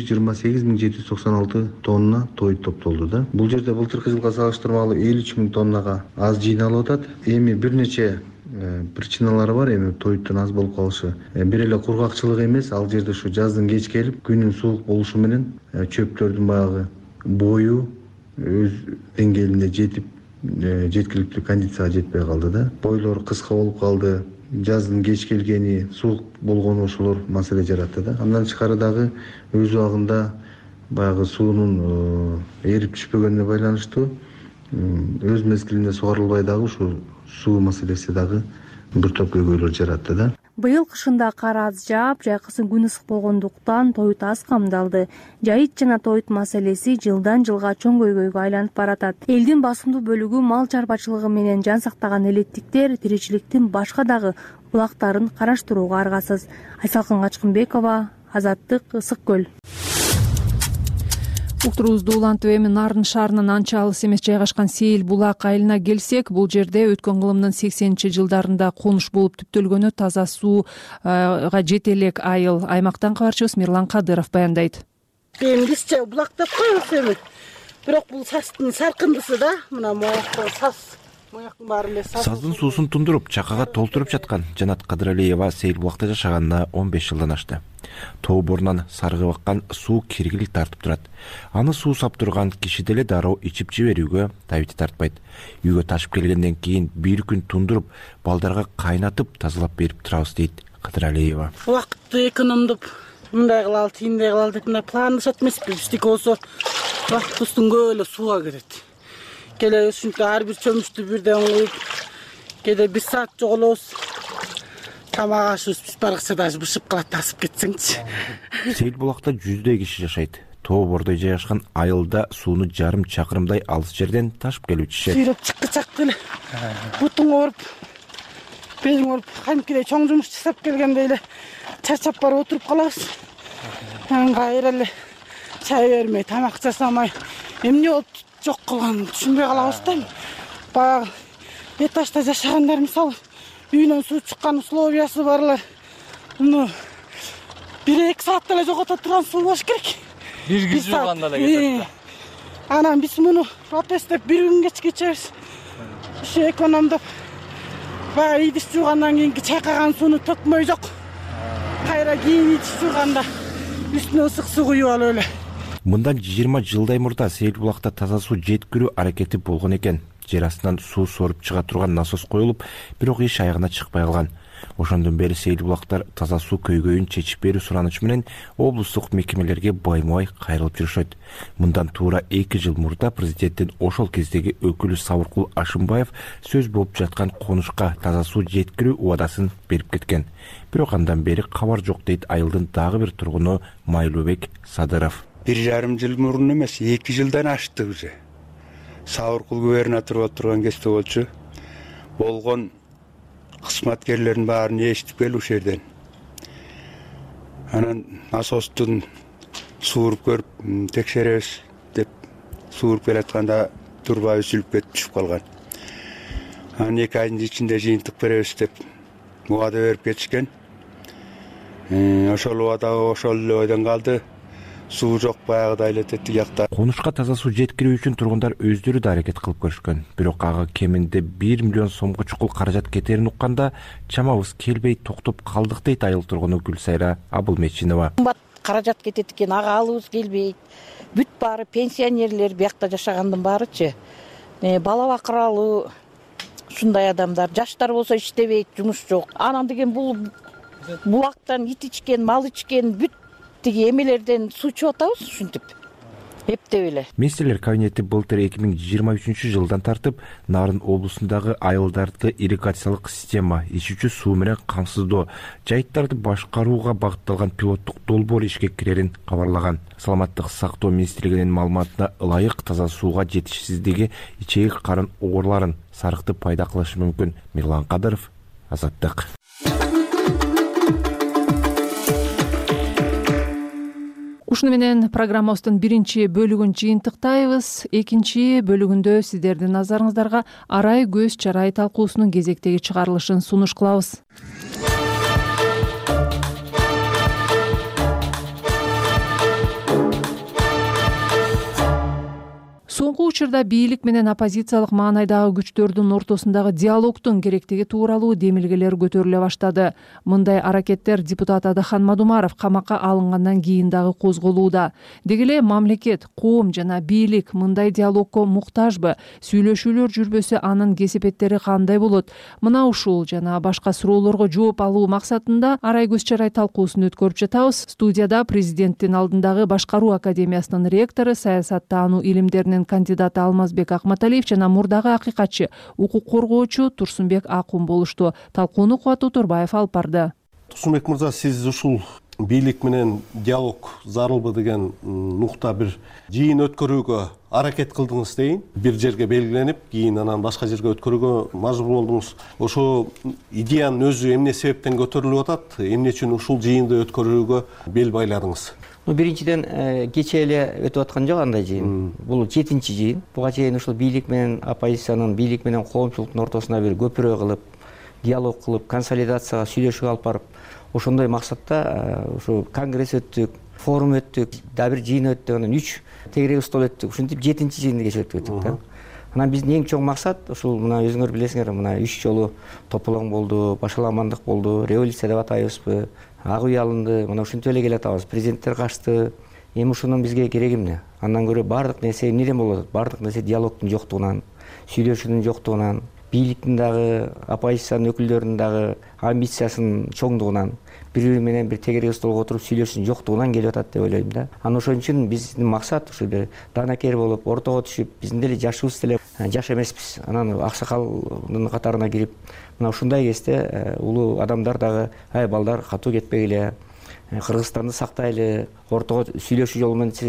228.796 тонна тоют топтолду да. Бул жерде былтыркы жылга салыштырмалуу 53.000 тоннага аз жыйналып атат. Эми бир нече причиналары бар эми тоюттун аз болуп калышы. Бир эле кургакчылык эмес, ал жерде ушу жаздын кеч келип, күнүн суук болушу менен чөптөрдүн баягы бою өз деңгээлине жетип жеткиликтүү кондицияга жетпей калды да. Бойлор кыска болуп калды. Жаздын кеч келгени, суук болгону ошолор маселе жаратты да. Андан тышкары дагы өз убагында баягы суунун эрип түшпөгөнүнө байланыштуу өз мезгилинде сугарылбай дагы ушу суу маселеси дагы бир топ көйгөйлөр жаратты да. Быйыл кышында кар аз жаап, жайкысын күн ысык болгондуктан тоют аз камдалды. Жайыт жана тоют маселеси жылдан жылга чоң көйгөйгө айланып баратат. Элдин басымдуу бөлүгү мал чарбачылыгы менен жан сактаган элеттиктер тиричиликтин башка дагы булактарын караштырууга аргасыз. Айсалкын Качкынбекова, Азаттык, Ысык көл. Уктуруубузду улантып эми Нарын шаарынан анча алыс эмес жайгашкан Сейил булак айылына келсек, бул жерде өткөн кылымдын 80-жылдарында конуш болуп түптөлгөнү таза сууга жете элек айыл. Аймактан кабарчыбыз Мирлан Кадыров баяндайт. Бизче булак деп коебуз эми. Бирок бул састын саркындысы да, мына мояктан саз. Мояктын баары эле саз. Саздын суусун тундуруп, чакага толтуруп жаткан Жанат Кадыралиева Сейил булакта жашаганына 15 жылдан ашты. Тоо борунан саргып аккан суу киргилик тартып турат. Аны суу сап турган киши деле дароо ичип жиберүүгө табити тартпайт. Үйгө ташып келгенден кийин бир күн тундуруп, балдарга кайнатып тазалап берип турабыз дейт Кадыралиева. Убакытты экономдоп, мындай кылалы, тиндей кылалы деп мына планлашат эмеспи. Биздики болсо убактыбыздын көбү эле сууга кетет. Келе ушинтип ар бир чөмүштү бирден куюп, кээде 1 саат жоголобуз. Тамак ашыбыз биз баракча даже бышып калат, тасып кетсеңчи. Сейил булакта 100дөй киши жашайт. Тоо бордой жайгашкан айылда сууну жарым чакырымдай алыс жерден ташып келип ичишет. Сүйрөп чыккычак эле. Бутуң ооруп, белиң ооруп, кантип чоң жумуш жасап келгенде эле чарчап барып отуруп калабыз. Кайра эле чай бермей, тамак жасамай, эмне болуп жок кылганын түшүнбөй калабыз да. Баягы этажда жашагандар мисалы үйүнөн суу чыккан условиясы барлар. Муну 1-2 саатта эле жогото турган суу болуш керек. Бир киши жууганда эле кетет. Анан биз муну протесттеп 1 күн кечке ичебиз. Ушу экономдоп баягы идиш жуугандан кийинки чайкаган сууну төкмөй жок. Кайра кийин идиш жууганда үстүнө ысык суу куюп алып эле. Мындан 20 жылдай мурда Сейил булакта таза суу жеткирүү аракети болгон экен. Жер астынан суу соруп чыга турган насос коюлуп, бирок иш аягына чыкпай калган. Ошондон бери Сейил булактар таза суу көйгөйүн чечип берүү суранычы менен облустук мекемелерге байма-бай кайрылып жүрүшөт. Мындан туура 2 жыл мурда президенттин ошол кездеги өкүлү Сабыркул Ашымбаев сөз болуп жаткан конушка таза суу жеткирүү убадасын берип кеткен. Бирок андан бери кабар жок дейт айылдын дагы бир тургуну Майлообек Садыров. 1,5 жыл мурун эмес, 2 жылдан ашты уже. Сабыркул губернатор болуп турган кезде болчу. Болгон кызматкерлердин баарын эшитип келип ушул жерден. Анан насостун сууруп көрүп текшеребиз деп сууруп келатканда турбай үзүлүп кетип түшүп калган. Анан 2 айдын ичинде жыйынтык беребиз деп убада берип кетишкен. Ошол убада ошол эле ойдон калды. Суу жок, баягыдай эле тетик жакта. Конушка таза суу жеткирүү үчүн тургундар өздөрү да аракет кылып көрүшкөн. Бирок ага кеминде 1 миллион сомго чукул каражат кетерин укканда чамабыз келбей токтоп калдык дейт айыл тургуну Гүлсайра Абылмечинова. Кымбат каражат кетет экен, ага алыбыз келбейт. Бүт баары пенсионерлер биякта жашагандын баарычы. Бала бакыралуу ушундай адамдар, жаштар болсо иштебейт, жумуш жок. Анан деген бул булактан ит ичкен, мал ичкен бүт эмелерден суу чыгып атабыз ушинтип. Эптеп эле. Министрлер кабинети былтыр 2023 жылдан тартып Нарын облусундагы айылдарды ирригациялык система, ичүүчү суу менен камсыздоо, жайыттарды башкарууга багытталган пилоттук долбоор ишке кирерин кабарлаган. Саламаттык сактоо министрлигинин маалыматына ылайык таза сууга жетишсиздиги ичеги карын ооруларын сарыкты пайда кылышы мүмкүн. Мирлан Кадыров, Азаттык. Ушуну менен программабыздын 1 бөлүгүн жыйынтыктайбыз. 2 бөлүгүндө сиздердин назарыңыздарга арай көз чарай талкуусунун кезектеги чыгарылышын сунуш кылабыз. Соңку учурда бийлик менен оппозициялык маанайдагы күчтөрдүн ортосундагы диалогдун керектиги тууралуу демилгелер көтөрүлө баштады. Мындай аракеттер депутат Адахан Мадумаров камакка алынгандан кийин дагы козголууда. Деги эле мамлекет, коом жана бийлик мындай диалогго муктажбы? Сүйлөшүүлөр жүрбөсө анын кесепеттери кандай болот? Мына ушул жана башка суроолорго жооп алуу максатында арай көз чарай талкуусун өткөрүп жатабыз. Студияда президенттин алдындагы Башкаруу академиясынын ректору, саясаттануу илимдеринин кандидаты Алмазбек Акматалиев жана мурдагы акыйкатчы, укук коргоочу Турсунбек Акун болушту. Талкууну Кубат Турбаев алып барды. Турсунбек мырза, сиз ушул бийлик менен диалог зарылбы деген нукта бир жыйын өткөрүүгө аракет кылдыңыз дейин. Бир жерге белгиленип, кийин анан башка жерге өткөрүүгө мажбур болдуңуз. Ошо идеянын өзү эмне себептен көтөрүлүп атат? Эмне үчүн ушул жыйынды өткөрүүгө бел байладыңыз? Биринчиден кечээ эле өтүп аткан жок андай жыйын. Бул 7-чи жыйын. Буга чейин ушул бийлик менен оппозициянын, бийлик менен коомчулуктун ортосуна бир көпүрө кылып, диалог кылып, консолидацияга, сүйлөшүүгө алып барып, ошондой максатта ушу конгресс өттүк, форум өттүк, да бир жыйын өттүк, анан 3 тегерек стол өттүк. Ушинтип 7-чи жыйынды кечирдик да. Анан биздин эң чоң максат ушул мына өзүңөр билесиңер, мына 3 жолу тополоң болду, башаламандык болду, революция деп атайбызбы, ак үй алынды, мына ушинтип эле келатабыз. Президенттер качты. Эми ушунун бизге кереги эмне? Андан көрө бардык нерсе эмнеден болот? Бардык нерсе диалогдун жоктугунан, сүйлөшүүнүн жоктугунан, бийликтин дагы, оппозициянын өкүлдөрүнүн дагы амбициясынын чоңдугунан, бири-бири менен бир тегерек столго отуруп сүйлөшүүнүн жоктугунан келип атат деп ойлойм да. Анан ошон үчүн биздин максат ушу бир данакер болуп, ортого түшүп, биздин деле жашыбыз деле жаш эмеспиз. Анан аксакалдын катарына кирип, мына ушундай кезде улуу адамдар дагы, ай балдар катуу кетпегиле, Кыргызстанды сактайлы, ортого сүйлөшүү жолу менен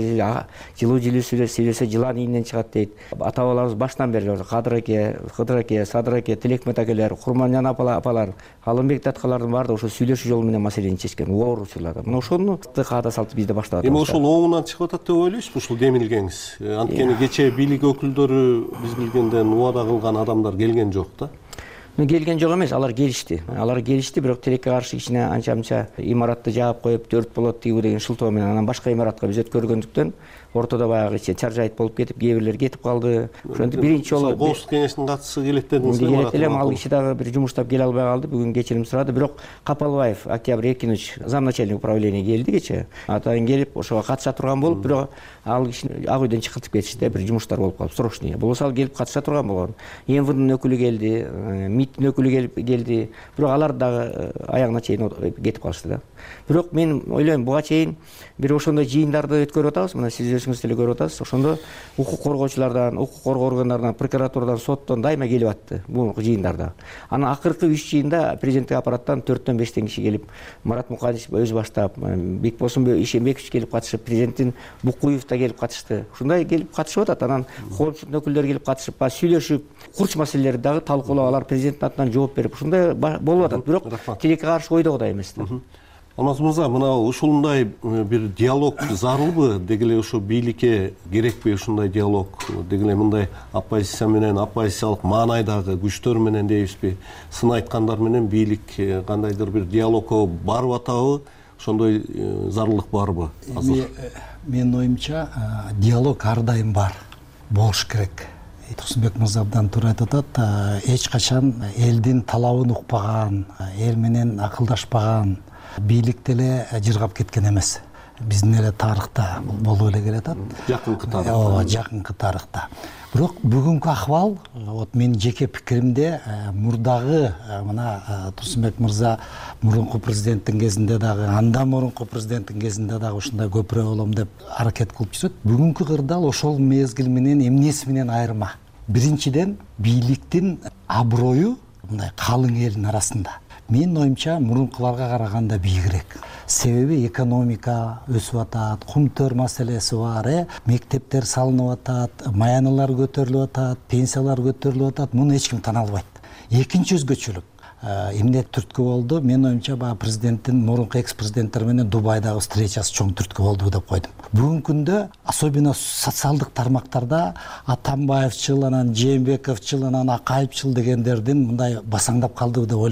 жылуу сүйлөсө жылан ийинен чыгат дейт. Ата бабаларыбыз баштан бери Кадыр эке, Кыдыр эке, Садыр эке, Тилекмет акелер, Курманжан апалар, Алымбек таткалардын баардыгы ошо сүйлөшүү жолу менен маселени чечкен. Оор учурларда. Мына ошону каада салты бизде баштап атабыз. Эми ошол оңунан чыгып атат деп ойлойсузбу ушул демилгеңиз? Анткени кечээ бийлик өкүлдөрү биз билгенден убада кылган адамдар келген жок да. Келген жок эмес, алар келишти. Бирок тилекке каршы кичине анча-мынча имаратты жаап коюп, төрт болот тигүү деген шылтоо менен анан башка имаратка биз өткөргөндүктөн ортодо баягы чаржайыт болуп кетип, кээ бирлер кетип калды. Ошентип биринчи жолу коопсуздук кеңешинин катчысы келет дедиңиз. Келет эле, ал киши дагы бир жумуштап келе албай калды. Бүгүн кечирим сурады. Бирок Капалбаев Октябрь Эркинович замначальник управления келди кечээ. Атайын келип, ошого катыша турган болуп, бирок ал киши ак үйдөн чыкыртып кетишти, бир жумуштар болуп калып, срочный. Болсо ал келип катыша турган болгон. МВДнын өкүлү келди, МИДтин өкүлү келди. Бирок алар дагы аягына чейин кетип калышты да. Бирок мен ойлойм, буга чейин бир ошондой жыйындарды өткөрүп атабыз. Мына сиз өзүңүз деле көрүп атасыз. Ошондо укук коргоочулардан, укук коргоо органдарынан, прокуратурадан, соттон дайыма келип атты бул жыйындарда. Анан акыркы 3 жыйында президенттик аппараттан 4-5 киши келип, Марат Мукадичев өзү баштап, Бекбосун Ишембекович келип катышып, президенттин Букуев да келип катышты. Ушундай келип катышып атат. Анан коомчулуктун өкүлдөрү келип катышып, сүйлөшүп, курч маселелерди дагы талкуулап, алар президенттин атынан жооп берип, ушундай болуп атат. Бирок тилекке каршы ойдогудай эмес да. Алмаз мырза, мына ушундай бир диалог зарылбы? Деги эле ушу бийликке керекпи ушундай диалог? Деги эле мындай оппозиция менен, оппозициялык маанайдагы күчтөр менен дейбизби, сын айткандар менен бийлик кандайдыр бир диалогко барып атабы? Ошондой зарылдык барбы азыр? Менин оюмча, диалог ар дайым бар, болуш керек. Турсунбек мырза абдан туура айтып атат. Эч качан элдин талабын укпаган, эл менен акылдашпаган бийлик деле жыргап кеткен эмес. Биздин эле тарыхта болуп эле келатат. Жакынкы тарыхта. Ооба, жакынкы тарыхта. Бирок бүгүнкү акыбал, вот менин жеке пикиримде, мурдагы мына Турсунбек мырза мурунку президенттин кезинде дагы, андан мурунку президенттин кезинде дагы ушундай көпүрө болом деп аракет кылып жүрөт. Бүгүнкү кырдаал ошол мезгил менен эмнеси менен айырма. Биринчиден бийликтин аброю мындай калың элдин арасында. Менин оюмча мурункуларга караганда бийигирээк. Себеби экономика өсүп атат, кум-төр маселеси бар, мектептер салынып атат, маянылар көтөрүлүп атат, пенсиялар көтөрүлүп атат. Муну эч ким тана албайт. Экинчи өзгөчөлүк эмне түрткү болду? Менин оюмча баягы президенттин мурунку экс-президенттер менен Дубайдагы встречасы чоң түрткү болду деп койдум. Бүгүнкү күндө, особенно социалдык тармактарда Атамбаевчыл, анан Жээнбековчыл, анан Акаевчыл дегендердин мындай басаңдап калды деп ойлойм.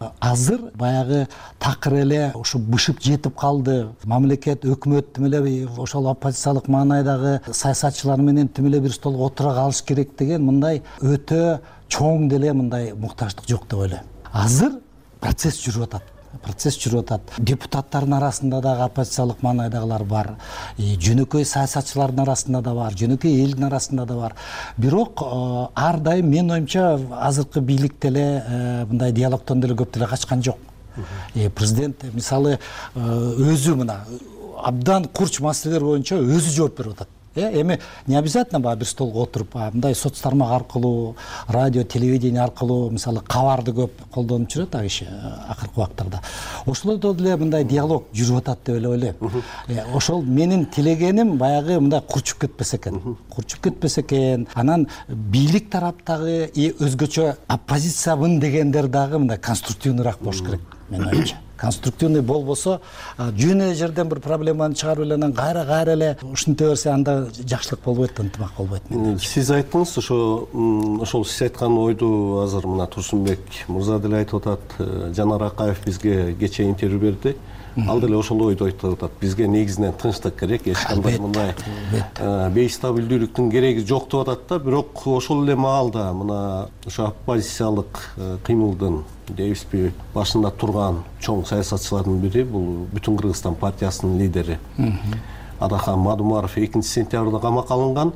азыр баягы такыр эле ушу бышып жетип калды. Мамлекет өкмөт тим эле ошол оппозициялык маанайдагы саясатчылар менен тим эле бир столго отура калыш керек деген мындай өтө чоң деле мындай муктаждык жок деп ойлойм. Азыр процесс жүрүп атат. Депутаттардын арасында дагы оппозициялык маанайдагылар бар. Жөнөкөй саясатчылардын арасында да бар, жөнөкөй элдин арасында да бар. Бирок ар дайым менин оюмча азыркы бийлик деле мындай диалогтон деле көп деле качкан жок. Президент мисалы өзү мына абдан курч маселелер боюнча өзү жооп берип атат. Эми не обязательно бир столго отуруп, мындай соц тармак аркылуу, радио, телевидение аркылуу мисалы кабарды көп колдонуп жүрөт а киши акыркы убактарда. Ошолордо деле мындай диалог жүрүп атат деп эле ойлойм. Ошол менин тилегеним баягы мындай курчуп кетпесе экен. Анан бийлик тараптагы өзгөчө оппозициямын дегендер дагы мындай конструктивныйраак болуш керек менин оюмча. Конструктивный болбосо жөн эле жерден бир проблеманы чыгарып эле анан кайра эле ушинте берсе анда жакшылык болбойт, ынтымак болбойт. Сиз айттыңыз, ошол сиз айткан ойду азыр мына Турсунбек мырза деле айтып атат, Жанар Акаев бизге кечээ интервью берди. Ал деле ошол ойду айтып атат. Бизге негизинен тынчтык керек, эч кандай мындай бейстабилдүүлүктүн кереги жок деп атат да, бирок ошол эле маалда мына ошо оппозициялык кыймылдын дейбизби башында турган чоң саясатчылардын бири бул Бүтүн Кыргызстан партиясынын лидери Адахан Мадумаров 2-сентябрда камакка алынган.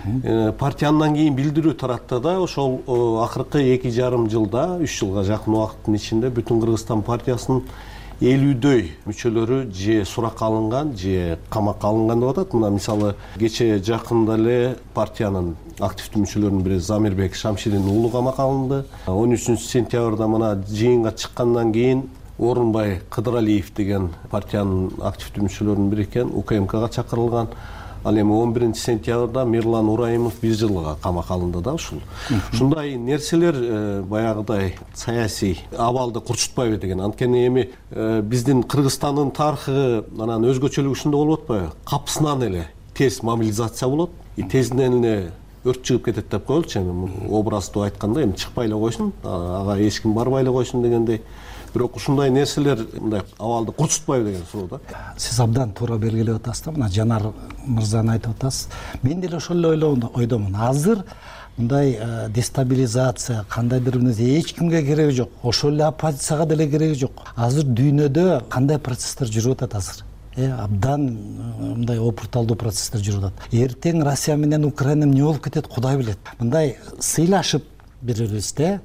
Партияндан кийин билдирүү таратты да, ошол акыркы 2,5 жылда, 3 жылга жакын убакыттын ичинде Бүтүн Кыргызстан партиясынын 50дөй мүчөлөрү же суракка алынган, же камакка алынган деп атат. Мына мисалы кечээ жакында эле партиянын активдүү мүчөлөрүнүн бири Замирбек Шамширин уулу камакка алынды. 13-сентябрда мына жыйынга чыккандан кийин Орунбай Кыдыралиев деген партиянын активдүү мүчөлөрүнүн бири экен, УКМКга чакырылган. Ал эми 11-сентябрда Мирлан Ураимов 1 жылга камакка алынды да ушул. Ушундай нерселер баягыдай саясий абалды курчутпайбы деген. Анткени эми биздин Кыргызстандын тарыхы анан өзгөчөлүгү ушунда болуп атпайбы? Капысынан эле тез мобилизация болот, тезинен эле өрт чыгып кетет деп коелучу, эми образдуу айтканда, эми чыкпай эле койсун, ага эч ким барбай эле койсун дегендей. Бирок ушундай нерселер мындай абалды курчутпайбы деген суроо да. Сиз абдан туура белгилеп атасыз да, мына Жанар мырзаны айтып атасыз. Мен деле ошол эле ойдомун. Азыр мындай дестабилизация, кандайдыр эч кимге кереги жок. Ошол эле оппозицияга деле кереги жок. Азыр дүйнөдө кандай процесстер жүрүп атат азыр? Абдан мындай опурталдуу процесстер жүрүп атат. Эртең Россия менен Украина эмне болуп кетет, Кудай билет. Мындай сыйлашып бири-бирибизди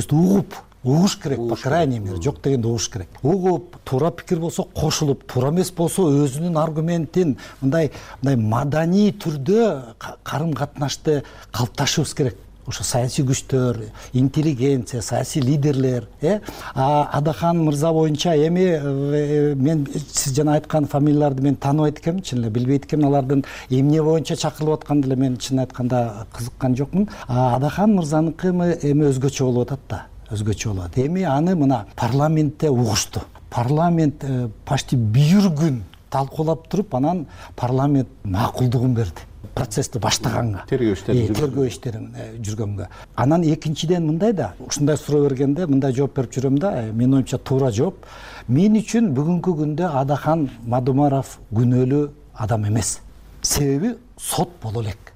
угуш керек, по крайней мере, жок дегенде угуш керек. Угуп, туура пикир болсо кошулуп, туура эмес болсо өзүнүн аргументин мындай маданий түрдө карым-катнашты калыпташыбыз керек. Ошо саясий күчтөр, интеллигенция, саясий лидерлер, Адахан мырза боюнча эми мен сиз жана айткан фамилияларды мен тааныбайт экенмин, чын эле билбейт экенмин, алардын эмне боюнча чакырылып атканын деле мен чын айтканда кызыккан жокмун. Адахан мырзаныкы эми өзгөчө болуп атат да. Өзгөчө болот. Эми аны мына парламентте угушту. Парламент почти бир күн талкуулап туруп, анан парламент макулдугун берди. Процессти баштаганга, тергөө иштерин жүргөнгө. Анан экинчиден мындай да, ушундай суроо бергенде мындай жооп берип жүрөм да, менин оюмча туура жооп. Мен үчүн бүгүнкү күндө Адахан Мадумаров күнөөлүү адам эмес. Себеби сот боло элек.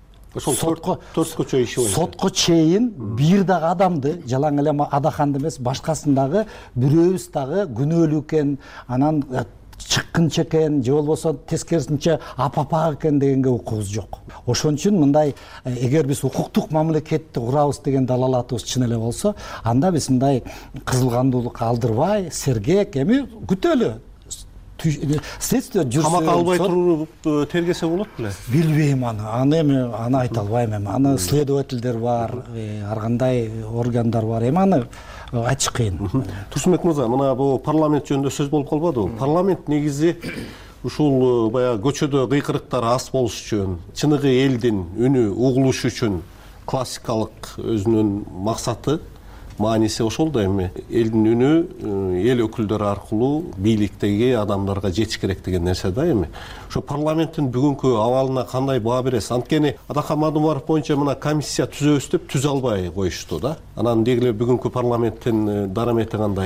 Сотко чейин бир дагы адамды, жалаң эле Адаханды эмес, башкасын дагы бирөөбүз дагы күнөөлүү экен, анан чыккынча экен, же болбосо тескерисинче апапак экен дегенге укугубуз жок. Ошон үчүн мындай эгер биз укуктук мамлекетти курабыз деген далалатыбыз чын эле болсо, анда биз мындай кызылгандуулукка алдырбай, сергек эми күтөлү. Следствие жүрсө, камакка албай туруп тергесе болот беле? Билбейм аны эми айта албайм эми. Аны следовательдер бар, ар кандай органдар бар. Эми аны айтыш кыйын. Турсунбек мырза, мына бул парламент жөнүндө сөз болуп калбадыбы? Парламент негизи ушул баягы көчөдө кыйкырыктар аз болуш үчүн, чыныгы элдин үнү угулуш үчүн классикалык өзүнүн максаты, мааниси ошол да, эми элдин үнү эл өкүлдөрү аркылуу бийликтеги адамдарга жетиш керек деген нерсе да. Эми ошо парламенттин бүгүнкү абалына кандай баа бересиз? Анткени Адахан Мадумаров боюнча мына комиссия түзөбүз деп түзө албай коюшту да. Анан деги эле бүгүнкү парламенттин дарамети кандай?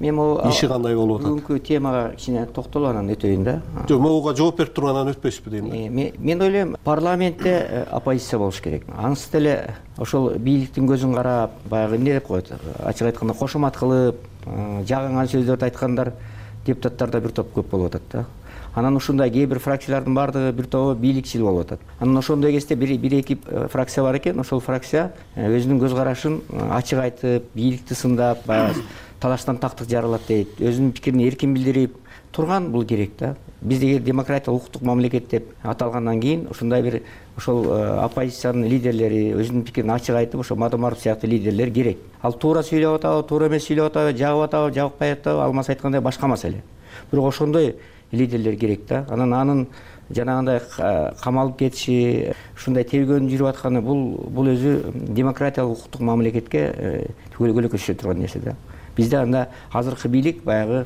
мен могу иши кандай болуп атат? Бүгүнкү темага кичине токтолуп анан өтөйүн да. Жок, могуга жооп берип тургандан өтпөйсүзбү дейм да. Мен ойлойм, парламентте оппозиция болуш керек. Ансыз деле ошол бийликтин көзүн карап, баягы эмне деп коет, ачык айтканда кошомат кылып, жагынган сөздөрдү айткандар депутаттарда бир топ көп болуп атат да. Анан ушундай кээ бир фракциялардын баардыгы бир тобу бийликчил болуп атат. Анан ошондой кезде бир эки фракция бар экен, ошол фракция өзүнүн көз карашын ачык айтып, бийликти сындап, баягы талаштан тактык жаралат дейт, өзүнүн пикирин эркин билдирип турган бул керек да. Бизде демократия укуктук мамлекет деп аталгандан кийин ушундай бир ошол оппозициянын лидерлери өзүнүн пикирин ачык айтып, ошо Мадумаров сыяктуу лидерлер керек. Ал туура сүйлөп атабы, туура эмес сүйлөп атабы, жагып атабы, жагыкпай атабы, алмаса айткандай башка маселе. Бирок ошондой лидерлер керек да. Анын жанагындай камалып кетиши, ушундай тергөөнүн жүрүп атканы бул өзү демократиялык укуктук мамлекетке көлөкөчү турган нерсе да. Бизде анда азыркы бийлик баягы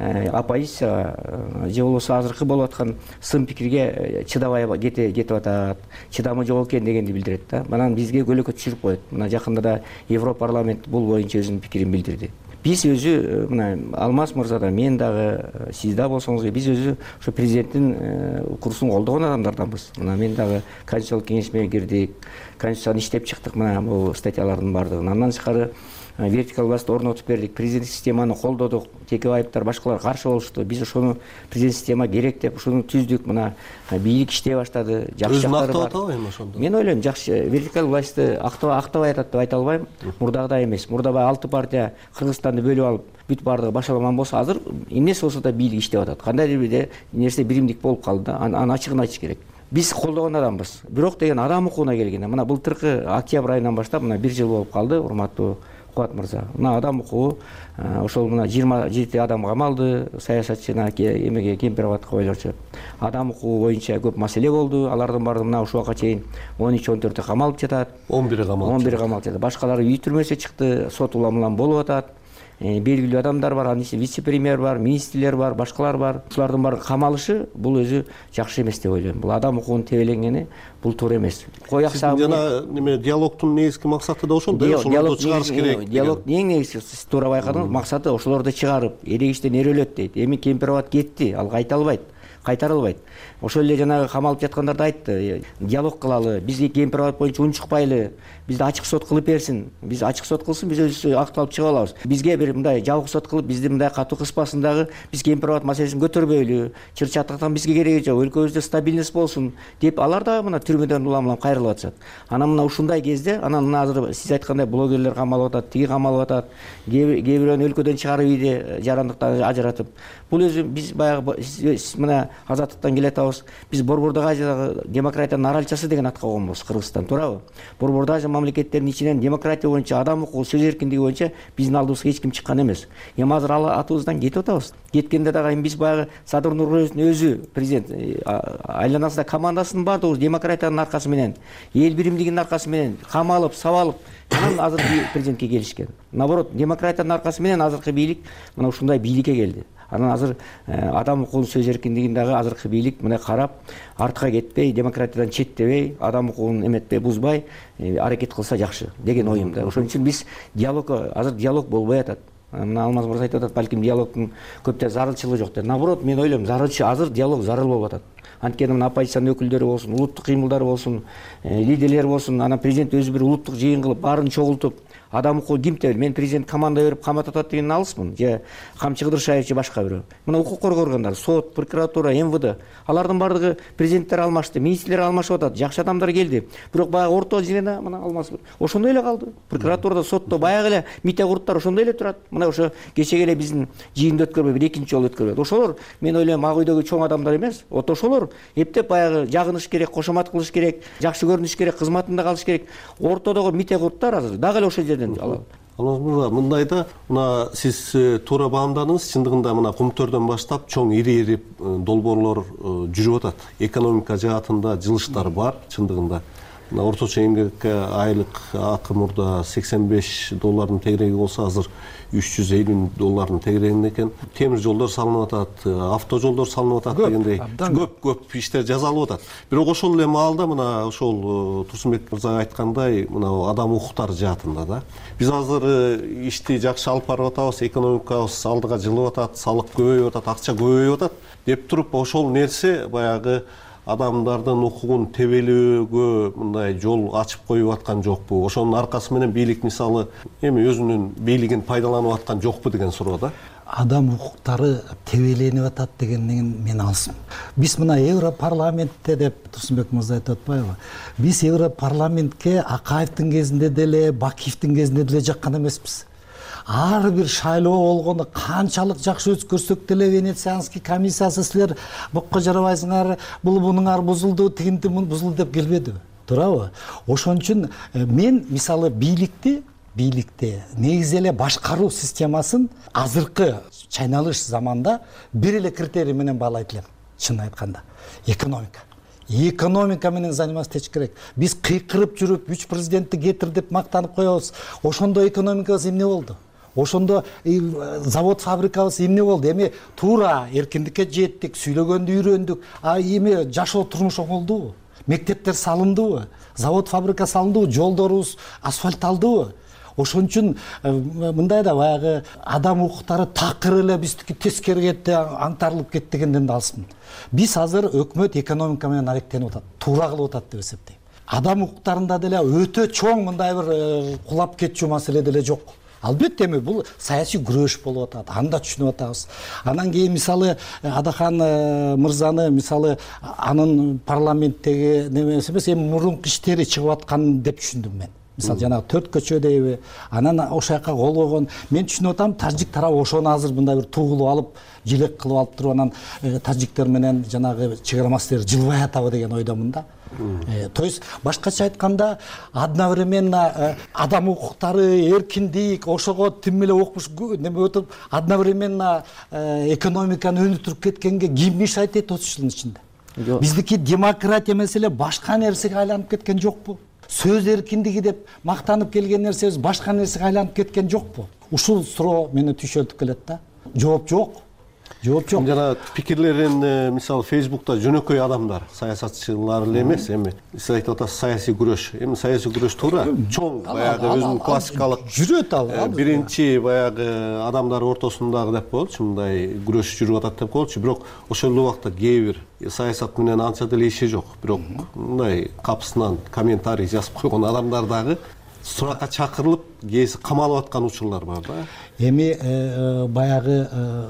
оппозиция же болбосо азыркы болуп аткан сын пикирге чыдабай кетип атат, чыдамы жок экен дегенди билдирет да. Анан бизге көлөкө түшүрүп коет. Мына жакында да Европарламент бул боюнча өзүнүн пикирин билдирди. Биз өзү мына Алмаз мырза да, мен дагы, сиз да болсоңуз, биз өзү ошо президенттин курсун колдогон адамдарданбыз. Мына мен дагы Конституциялык кеңешмеге кирдик, Конституцияны иштеп чыктык, мына бул статьялардын баардыгын. Андан тышкары вертикал власть орнотуп бердик, президенттик системаны колдодук, Текебаевдер, башкалар каршы болушту. Биз ошону президенттик система керек деп ошону түздүк. Мына бийлик иштей баштады, жакшы жактары бар. Өзүн эми ошондо. Мен ойлойм, жакшы вертикал властьты актабай атат деп айта албайм. Мурдагыдай эмес. Мурда баягы 6 партия Кыргызстанды бөлүп алып, бүт баардыгы башаламан болсо, азыр эмнеси болсо да бийлик иштеп атат. Кандайдыр бир нерсе биримдик болуп калды да. Анын ачыгын айтыш керек. Биз колдогон адамбыз. Бирок деген адам укугуна келгенде, мына былтыркы октябрь айынан баштап мына 1 жыл болуп калды, урматтуу Кубат мырза. Мына адам укугу ошол мына 27 адам камалды, саясатчына эмеге Кемпироватка ойлорчу. Адам укугу боюнча көп маселе болду. Алардын баардыгы мына ушул убакка чейин 13-14 камалып жатат. 11 камалып жатат. Башкалары үй түрмөсүнө чыкты, сот улам болуп атат. Белгилүү адамдар бар, анын ичинде вице-премьер бар, министрлер бар, башкалар бар. Ушулардын баары камалышы бул өзү жакшы эмес деп ойлойм. Бул адам укугунун тебеленгени бул туура эмес. Сиздин жана неме диалогдун негизги максаты да ошондой, ошолорду чыгарыш керек. Диалог эң негизги, сиз туура байкадыңыз, максаты ошолорду чыгарып, эрегиштен эрөлөт дейт. Эми Кемпироват кетти, ал кайта албайт, кайтарылбайт. Ошол эле жанагы камалып жаткандар да айтты, диалог кылалы, бизге Кемпироват боюнча унчукпайлы, бизди ачык сот кылып берсин. Биз ачык сот кылсын, биз өзүбүз акталып чыгып алабыз. Бизге бир мындай жабык сот кылып, бизди мындай катуу кыспасын дагы, биз Кемпироват маселесин көтөрбөйлү, чыр-чатыктан бизге кереги жок, өлкөбүздө стабильность болсун деп алар да мына түрмөдөн улам кайрылып атышат. Анан мына ушундай кезде, анан мына азыр сиз айткандай блогерлер камалып атат, тиги камалып атат, кээ бирөөнү өлкөдөн чыгарып ийди, жарандыктан ажыратып. Бул өзү биз баягы мына азаттыктан келе атабыз. Биз Борбордук Азиядагы демократиянын аралчасы деген атка коомбуз, Кыргызстан, туурабы? Борбордук Азия мамлекеттеринин ичинен демократия боюнча, адам укугу, сөз эркиндиги боюнча биздин алдыбызга эч ким чыккан эмес. Эми азыр ал атыбыздан кетип атабыз. Кеткенде дагы биз баягы Садыр Нурбековдун өзү президент айланасында командасынын баардыгы демократиянын аркасы менен, эл биримдигинин аркасы менен камалып, сабалып, анан азыр президентке келишкен. Наоборот, демократиянын аркасы менен азыркы бийлик мына ушундай бийликке келди. Анан азыр адам укугунун сөз эркиндигин дагы азыркы бийлик мына карап, артка кетпей, демократиядан четтебей, адам укугун эметпей, бузбай аракет кылса жакшы деген оюм да. Ошон үчүн биз азыр диалог болбой атат. Мына Алмаз мырза айтып атат, балким диалогдун көптө зарылчылыгы жок деп. Наоборот, мен ойлойм, азыр диалог зарыл болуп атат. Анткени мына оппозициянын өкүлдөрү болсун, улуттук кыймылдар болсун, лидерлер болсун, анан президент өзү бир улуттук жыйын кылып, баарын чогултуп, адам укугу кимтебил, мен президент команда берип камап атат дегенден алыспын, же Камчы Кыдыршаев же башка бирөө. Мына укук коргоо органдары, сот, прокуратура, МВД, алардын баардыгы президенттер алмашты, министрлер алмашып атат, жакшы адамдар келди. Бирок баягы орто звено мына Алмаз ошондой эле калды. Прокуратурада, сотто баягы эле мите курттар ошондой эле турат. Мына ошо кечеге эле биздин жыйынды өткөрбөй, бир экинчи жолу өткөрбөйт. Ошолор мен ойлойм ак үйдөгү чоң адамдар эмес, ошолор эптеп баягы жагыныш керек, кошомат кылыш керек, жакшы көрүнүш керек, кызматында калыш керек. Ортодогу мите курттар азыр дагы эле ошол жерден алат. Алмаз мырза, мындайда мына сиз туура баамдадыңыз, чындыгында мына Кумтөрдөн баштап чоң ири долбоорлор жүрүп атат. Экономика жаатында жылыштар бар, чындыгында. мына орточо эмгек айлык акы мурда $85 тегереги болсо азыр $350 тегерегинде экен. Темир жолдор салынып атат, автожолдор салынып атат дегендей көп иштер жасалып атат. Бирок ошол эле маалда мына ошол Турсунбек мырза айткандай мына адам укуктары жаатында да. Биз азыр ишти жакшы алып барып атабыз, экономикабыз алдыга жылып атат, салык көбөйүп атат, акча көбөйүп атат деп туруп ошол нерсе баягы адамдардын укугун тебелөөгө мындай жол ачып коюп аткан жокпу? Ошонун аркасы менен бийлик мисалы эми өзүнүн бийлигин пайдаланып аткан жокпу деген суроо да. Адам укуктары тебеленип атат дегенден мен алсым. Биз мына Европарламентте деп Турсунбек мырза айтып атпайбы? Биз Европарламентке Акаевдин кезинде деле, Бакиевдин кезинде деле жаккан эмеспиз. Ар бир шайлоо болгондо канчалык жакшы өткөрсөк деле Венецианский комиссиясы силер бокко жарабайсыңар, бунуңар бузулду, тигинти бузулду деп келбедиби? Туурабы? Ошон үчүн мен мисалы бийликти негизи эле башкаруу системасын азыркы чайналыш заманда бир эле критерий менен баалайт элем. Чын айтканда, экономика менен заниматься этиш керек. Биз кыйкырып жүрүп, 3 президентти кетир деп мактанып коебуз. Ошондо экономикабыз эмне болду? Ошондо завод, фабрикабыз эмне болду? Эми туура эркиндикке жеттик, сүйлөгөндү үйрөндүк. Эми жашоо турмуш оңолдубу? Мектептер салындыбы? Завод, фабрика салындыбы? Жолдорубуз асфальтталдыбы? Ошон үчүн мындай да баягы адам укуктары такыр эле биздики тескери кетти, аңтарылып кетти дегенден да алсмын. Биз азыр өкмөт экономика менен аректенип атат, туура кылып атат деп эсептейм. Адам укуктарында деле өтө чоң мындай бир кулап кетчү маселе деле жок. Албетте эми бул саясий күрөш болуп атат, аны да түшүнүп атабыз. Анан кийин мисалы Адахан мырзаны мисалы анын парламенттеги немеси эмес, эми мурунку иштери чыгып аткан деп түшүндүм мен. Мисалы жанагы 4 көчө дейби, анан ошол жака кол койгон. Мен түшүнүп атам, тажик тарабы ошону азыр мындай бир тугулуп алып, жилек кылып алып туруп анан тажиктер менен жанагы чек ара маселелер жылбай атабы деген ойдомун да. То есть башкача айтканда одновременно адам укуктары, эркиндик, ошого тим эле окуш неме өтүп, одновременно экономиканы өнүктүрүп кеткенге ким мешать этет 30 жылдын ичинде? Биздики демократия маселе башка нерсеге айланып кеткен жокпу? Сөз эркиндиги деп мактанып келген нерсебиз башка нерсеге айланып кеткен жокпу? Ушул суроо мени түшөлтүп келет да. Жооп жок. Жана пикирлерин мисалы Facebook'та жөнөкөй адамдар, саясатчылар эле эмес, эми сиз айтып атасыз саясий күрөш. Эми саясий күрөш туура, чоң баягы өзүнүн классикалык жүрөт ал. Биринчи баягы адамдар ортосундагы деп коелучу, мындай күрөш жүрүп атат деп коелучу, бирок ошол убакта кээ бир саясат менен анча деле иши жок. Бирок мындай капсынан комментарий жазып койгон адамдар дагы суракка чакырылып, кээси камалып аткан учурлар бар да. Эми баягы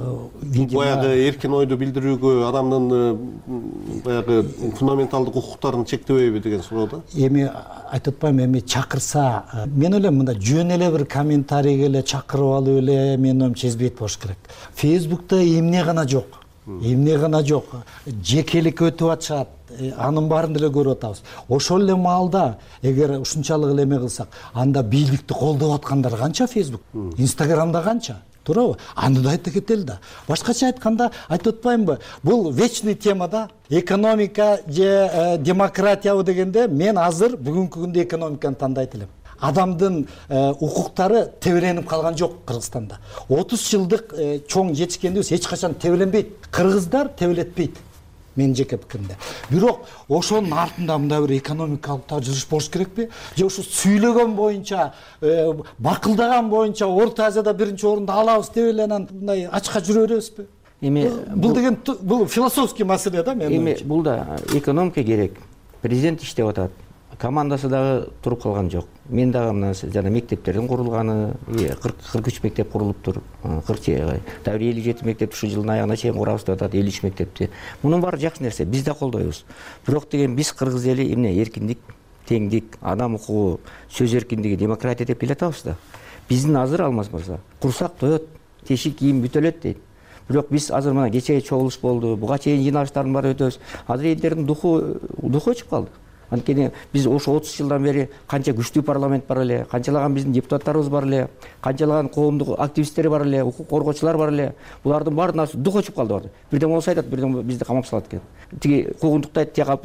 эркин ойду билдирүүгө адамдын баягы фундаменталдык укуктарын чектебейби деген суроо да. Эми айтып атпайм, эми чакырса, мен ойлойм мында жөн эле бир комментарийге эле чакырып алып эле менин оюмча эзбейт болуш керек. Facebook'та эмне гана жок. Жекелик өтүп атышат. Анын баарын деле көрүп атабыз. Ошол эле маалда эгер ушунчалык эле эме кылсак, анда бийликти колдоп аткандар канча Facebook, Instagram'да канча? Туурабы? Аны да айта кетели да. Башкача айтканда, айтып атпаймынбы? Бул вечный тема да. Экономика же демократиябы дегенде мен азыр бүгүнкү күндө экономиканы тандайт элем. Адамдын укуктары тебеленип калган жок Кыргызстанда. 30 жылдык чоң жетишкендибиз эч качан тебеленбейт. Кыргыздар тебелетпейт. Мен жеке пикиримде. Бирок ошонун артында мындай бир экономикалык жылыш болуш керекпи? Же ушу сүйлөгөн боюнча, бакылдаган боюнча Орто Азияда биринчи орунду алабыз деп эле анан мындай ачка жүрө беребизби? Эми бул деген бул философский маселе да мен. Эми бул да экономика керек. Президент иштеп атат. Командасы дагы туруп калган жок. Мен дагы мына жана мектептердин курулганы, 43 мектеп курулуптур. 40 дагы 57 мектеп ушу жылдын аягына чейин курабыз деп атат, 53 мектепти. Мунун баары жакшы нерсе, биз да колдойбуз. Бирок деген биз кыргыз эли эмне эркиндик, теңдик, адам укугу, сөз эркиндиги, демократия деп келе атабыз да. Биздин азыр Алмаз мырза, курсак тоет, тешик кийим бүтөлөт дейт. Бирок биз азыр мына кечээ чогулуш болду, буга чейин жыйналыштардын баары өтөбүз. Азыр элдердин духу өчүп калды. Анткени биз ошо 30 жылдан бери канча күчтүү парламент бар эле, канчалаган биздин депутаттарыбыз бар эле, канчалаган коомдук активисттер бар эле, укук коргоочулар бар эле. Булардын баарына дух өчүп калды. Бирден болсо айтат, бирден бизди камап салат экен. Тиги куугунтуктайт, тияк алып барып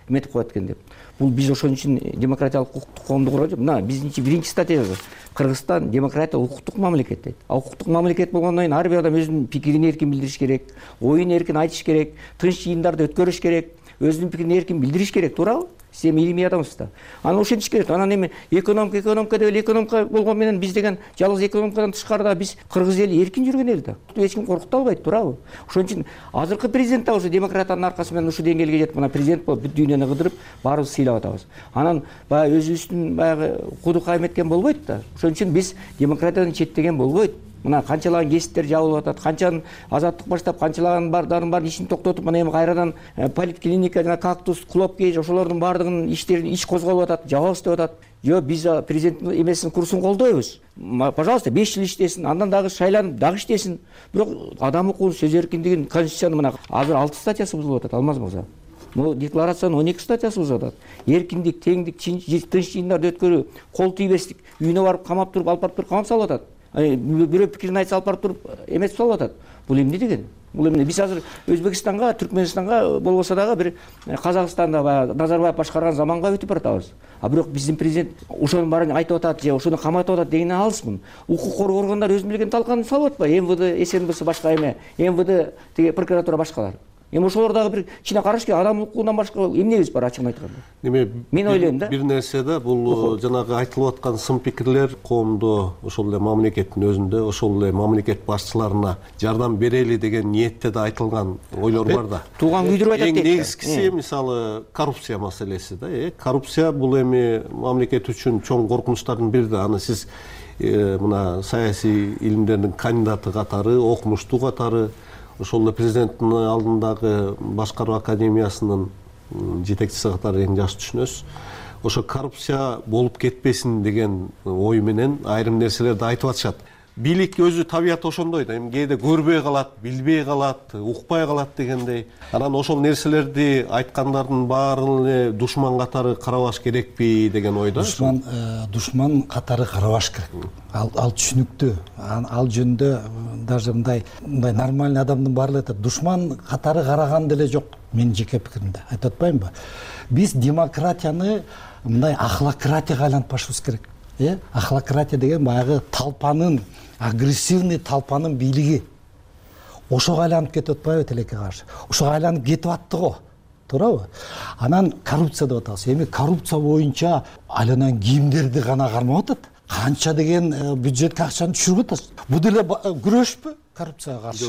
эметип коет экен деп. Бул биз ошон үчүн демократиялык укуктук коомду курган жок. Мына биздин биринчи статьябыз Кыргызстан демократиялык укуктук мамлекет дейт. А укуктук мамлекет болгондон кийин ар бир адам өзүнүн пикирин эркин билдириш керек, оюн эркин айтыш керек, тынч жыйындарды өткөрүш керек, өзүнүн пикирин эркин билдириш керек, туурабы? Сиз эми илимий адамсыздар. Аны ошентиш керек. Анан эми экономика деп эле экономика болгон менен биз деген жалгыз экономикадан тышкарыда биз кыргыз эли эркин жүргөн эл да. Эч ким коркута албайт, туурабы? Ошон үчүн азыркы президент да ушу демократиянын аркасы менен ушул деңгээлге жетип, мына президент болуп бүт дүйнөнү кыдырып баарыбыз сыйлап атабыз. Анан баягы өзүбүздүн баягы кудукка эметкен болбойт да. Ошон үчүн биз демократиядан четтеген болбойт. Мына канчалаган кесиптер жабылып атат, канчанын азаттык баштап, канчалаган бардын ишин токтотуп, мына эми кайрадан политклиника жана кактус, клопкей ошолордун баардыгынын иштерин иш козголуп атат, жабабыз деп атат. Жок, биз президенттин эмесин курсун колдойбуз. Пожалуйста, 5 жыл иштесин, андан дагы шайланып дагы иштесин. Бирок адам укугун, сөз эркиндигин, конституциянын мына азыр 6 статьясы бузулуп атат, Алмаз мырза. Бул декларациянын 12 статьясы бузулуп атат. Эркиндик, теңдик, тынч жыйындарды өткөрүү, кол тийбестик, үйүнө барып камап туруп, алып барып туруп камап салып атат. Бирөө пикирин айтса алып барып туруп эметип салып атат. Бул эмне деген? Бул эмне? Биз азыр Өзбекстанга, Түркмөнстанга болбосо дагы бир Казакстанда баягы Назарбаев башкарган заманга өтүп баратабыз. А бирок биздин президент ошонун баарын айтып атат же ошону каматып атат дегенден алыспын. Укук коргоо органдары өзүнүн билген талканын салып атпайбы? МВД, СНБС башка эме, МВД тиги прокуратура башкалар. Эми ошолор дагы бир кичине караш керек, адам укугунан башка эмнебиз бар ачыгын айтканда? Мен ойлойм да. Бир нерсе да, бул жанагы айтылып аткан сын пикирлер коомдо, ошол эле мамлекеттин өзүндө, ошол эле мамлекет башчыларына жардам берели деген ниетте да айтылган ойлор бар да. Тууган күйдүрүп айтат дейт. Эң негизгиси мисалы коррупция маселеси да. Коррупция бул эми мамлекет үчүн чоң коркунучтардын бири да. Аны сиз мына саясий илимдердин кандидаты катары, окумуштуу катары, ошол эле президенттин алдындагы башкаруу академиясынын жетекчиси катары эң жакшы түшүнөсүз. Ошо коррупция болуп кетпесин деген ой менен айрым нерселерди айтып атышат. Бийлик өзү табияты ошондой да, эми кээде көрбөй калат, билбей калат, укпай калат дегендей. Анан ошол нерселерди айткандардын баарын эле душман катары карабаш керекпи деген ойда. Душман катары карабаш керек. Ал түшүнүктүү. Ал жөнүндө даже мындай нормальный адамдын баары айтат, душман катары караган деле жок. Менин жеке пикиримде. Айтып атпаймынбы? Биз демократияны мындай ахлократияга айлантпашыбыз керек. Ахлократия деген баягы талпанын, агрессивный талпанын бийлиги. Ошого айланып кетип атпайбы тилекке каршы? Ошого айланып кетип атты го. Туурабы? Анан коррупция деп атабыз. Эми коррупция боюнча айланан кийимдерди гана кармап атат. Канча деген бюджетке акчаны түшүрүп атасыз. Бул деле күрөшпү коррупцияга каршы?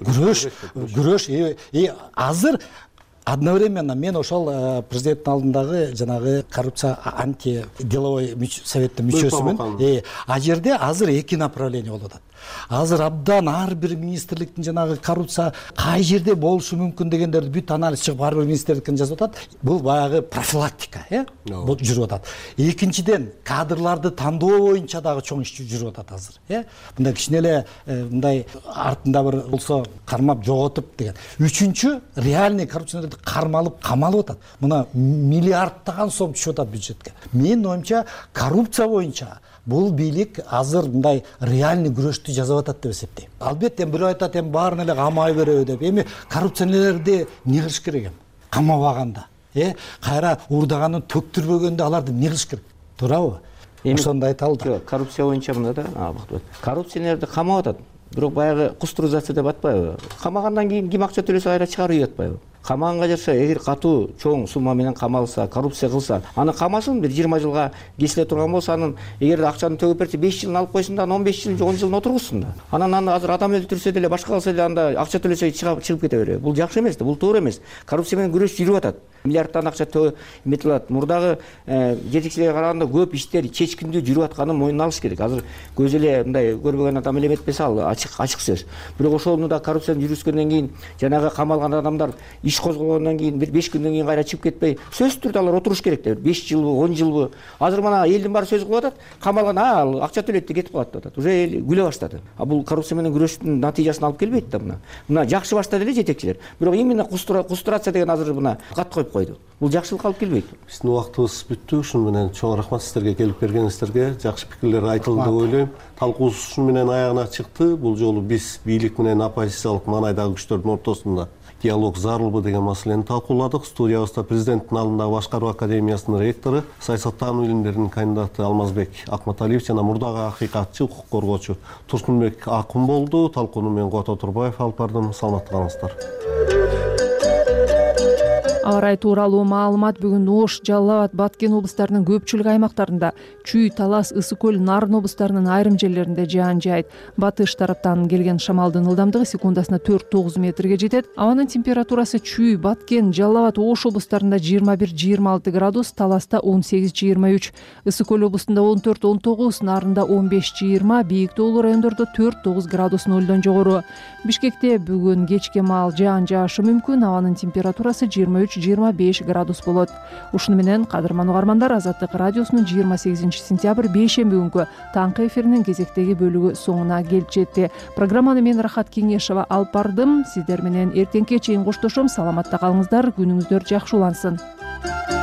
Күрөш. Азыр одновременно мен ошол президенттин алдындагы жанагы коррупция анти-деловой советтин мүчөсүмүн. А жерде азыр 2 направление болуп атат. Азыр абдан ар бир министрликтин жанагы коррупция кай жерде болушу мүмкүн дегендерди бүт анализ чыгып ар бир министрликтен жазып атат. Бул баягы профилактика, бул жүрүп атат. Экинчиден кадрларды тандоо боюнча дагы чоң иш жүрүп атат азыр, Мындай кичине эле мындай артында бир болсо кармап жоготуп деген. Үчүнчү реальный коррупционерлерди кармалып камалып атат. Мына миллиардтаган сом түшүп атат бюджетке. Менин оюмча коррупция боюнча бул бийлик азыр мындай реальный күрөштү жазып атат деп эсептейм. Албетте бирөө айтат, эми баарын эле камай береби деп. Эми коррупционерлерди эмне кылыш керек? Камабаганда, кайра уурдаганын төктүрбөгөндө аларды эмне кылыш керек? Туурабы? Ошондо айталы да. Коррупция боюнча мында да, коррупционерди камап атат. Бирок баягы кустуризация деп атпайбы? Камагандан кийин ким акча төлөсө кайра чыгарып ийет атпайбы? Камаганга жараша эгер катуу чоң сумма менен камалса, коррупция кылса, аны камасын бир 20 жылга кесиле турган болсо, анын эгер акчаны төгүп берсе 5 жылын алып койсун да, 15 жыл, 10 жылын отургузсун да. Анан аны азыр адам өлтүрсө деле, башка кылса деле анда акча төлөсө чыгып кете береби. Бул жакшы эмес да, бул туура эмес. Коррупция менен күрөш жүрүп атат. Миллиардтан акча эметип атат. Мурдагы жетекчилерге караганда көп иштер чечкиндүү жүрүп атканын мойнуна алыш керек. Азыр көз эле мындай көрбөгөн адам эле эметпесе ал ачык сөз. Бирок ошону да коррупцияны жүргүзгөндөн кийин жанагы камалган адамдар иш козголгондон кийин бир 5 күндөн кийин кайра чыгып кетпей, сөзсүз түрдө алар отуруш керек да. 5 жылбы, 10 жылбы. Азыр мына элдин баары сөз кылып атат, камалган ал акча төлөйт деп кетип калат деп атат. Уже эл күлө баштады. А бул коррупция менен күрөштүн натыйжасын алып келбейт да мына. Мына жакшы баштады эле жетекчилер. Бирок именно кустурация деген азыр мына кат коюп койду. Бул жакшылыкка алып келбейт. Биздин убактыбыз бүттү. Ушуну менен чоң рахмат сиздерге келип бергениңиздерге. Жакшы пикирлер айтылды деп ойлойм. Талкуубуз ушуну менен аягына чыкты. Бул жолу биз бийлик менен оппозициялык маанайдагы күчтөрдүн ортосунда диалог зарылбы деген маселени талкууладык. Студиябызда президенттин алдындагы башкаруу академиясынын ректору, саясаттануу илимдеринин кандидаты Алмазбек Акматалиев жана мурдагы акыйкатчы, укук коргоочу Турсунбек Акын болду. Талкууну мен Кубат Отурбаев алып бардым. Саламатта калыңыздар. Аба ырайы тууралуу маалымат бүгүн Ош, Жалал Абад, Баткен облустарынын көпчүлүк аймактарында, Чүй, Талас, Ысык көл, Нарын облустарынын айрым жерлеринде жаан жаайт. Батыш тараптан келген шамалдын ылдамдыгы секундасына 4-9 метрге жетет. Абанын температурасы Чүй, Баткен, Жалал Абад, Ош облустарында 21-26 градус, Таласта 18-23, Ысык көл облусунда 14-19, Нарында 15-20, бийик тоолуу райондордо 4-9 градус нөлдөн жогору. Бишкекте бүгүн кечке маал жаан жаашы мүмкүн, абанын температурасы 23-25 градус болот. Ушуну менен кадырман угармандар, Азаттык радиосунун 28-сентябрь бейшемби күнкү таңкы эфиринин кезектеги бөлүгү соңуна келип жетти. Программаны мен Рахат Кеңешова алып бардым. Сиздер менен эртеңке чейин коштошом. Саламатта калыңыздар, күнүңүздөр жакшы улансын.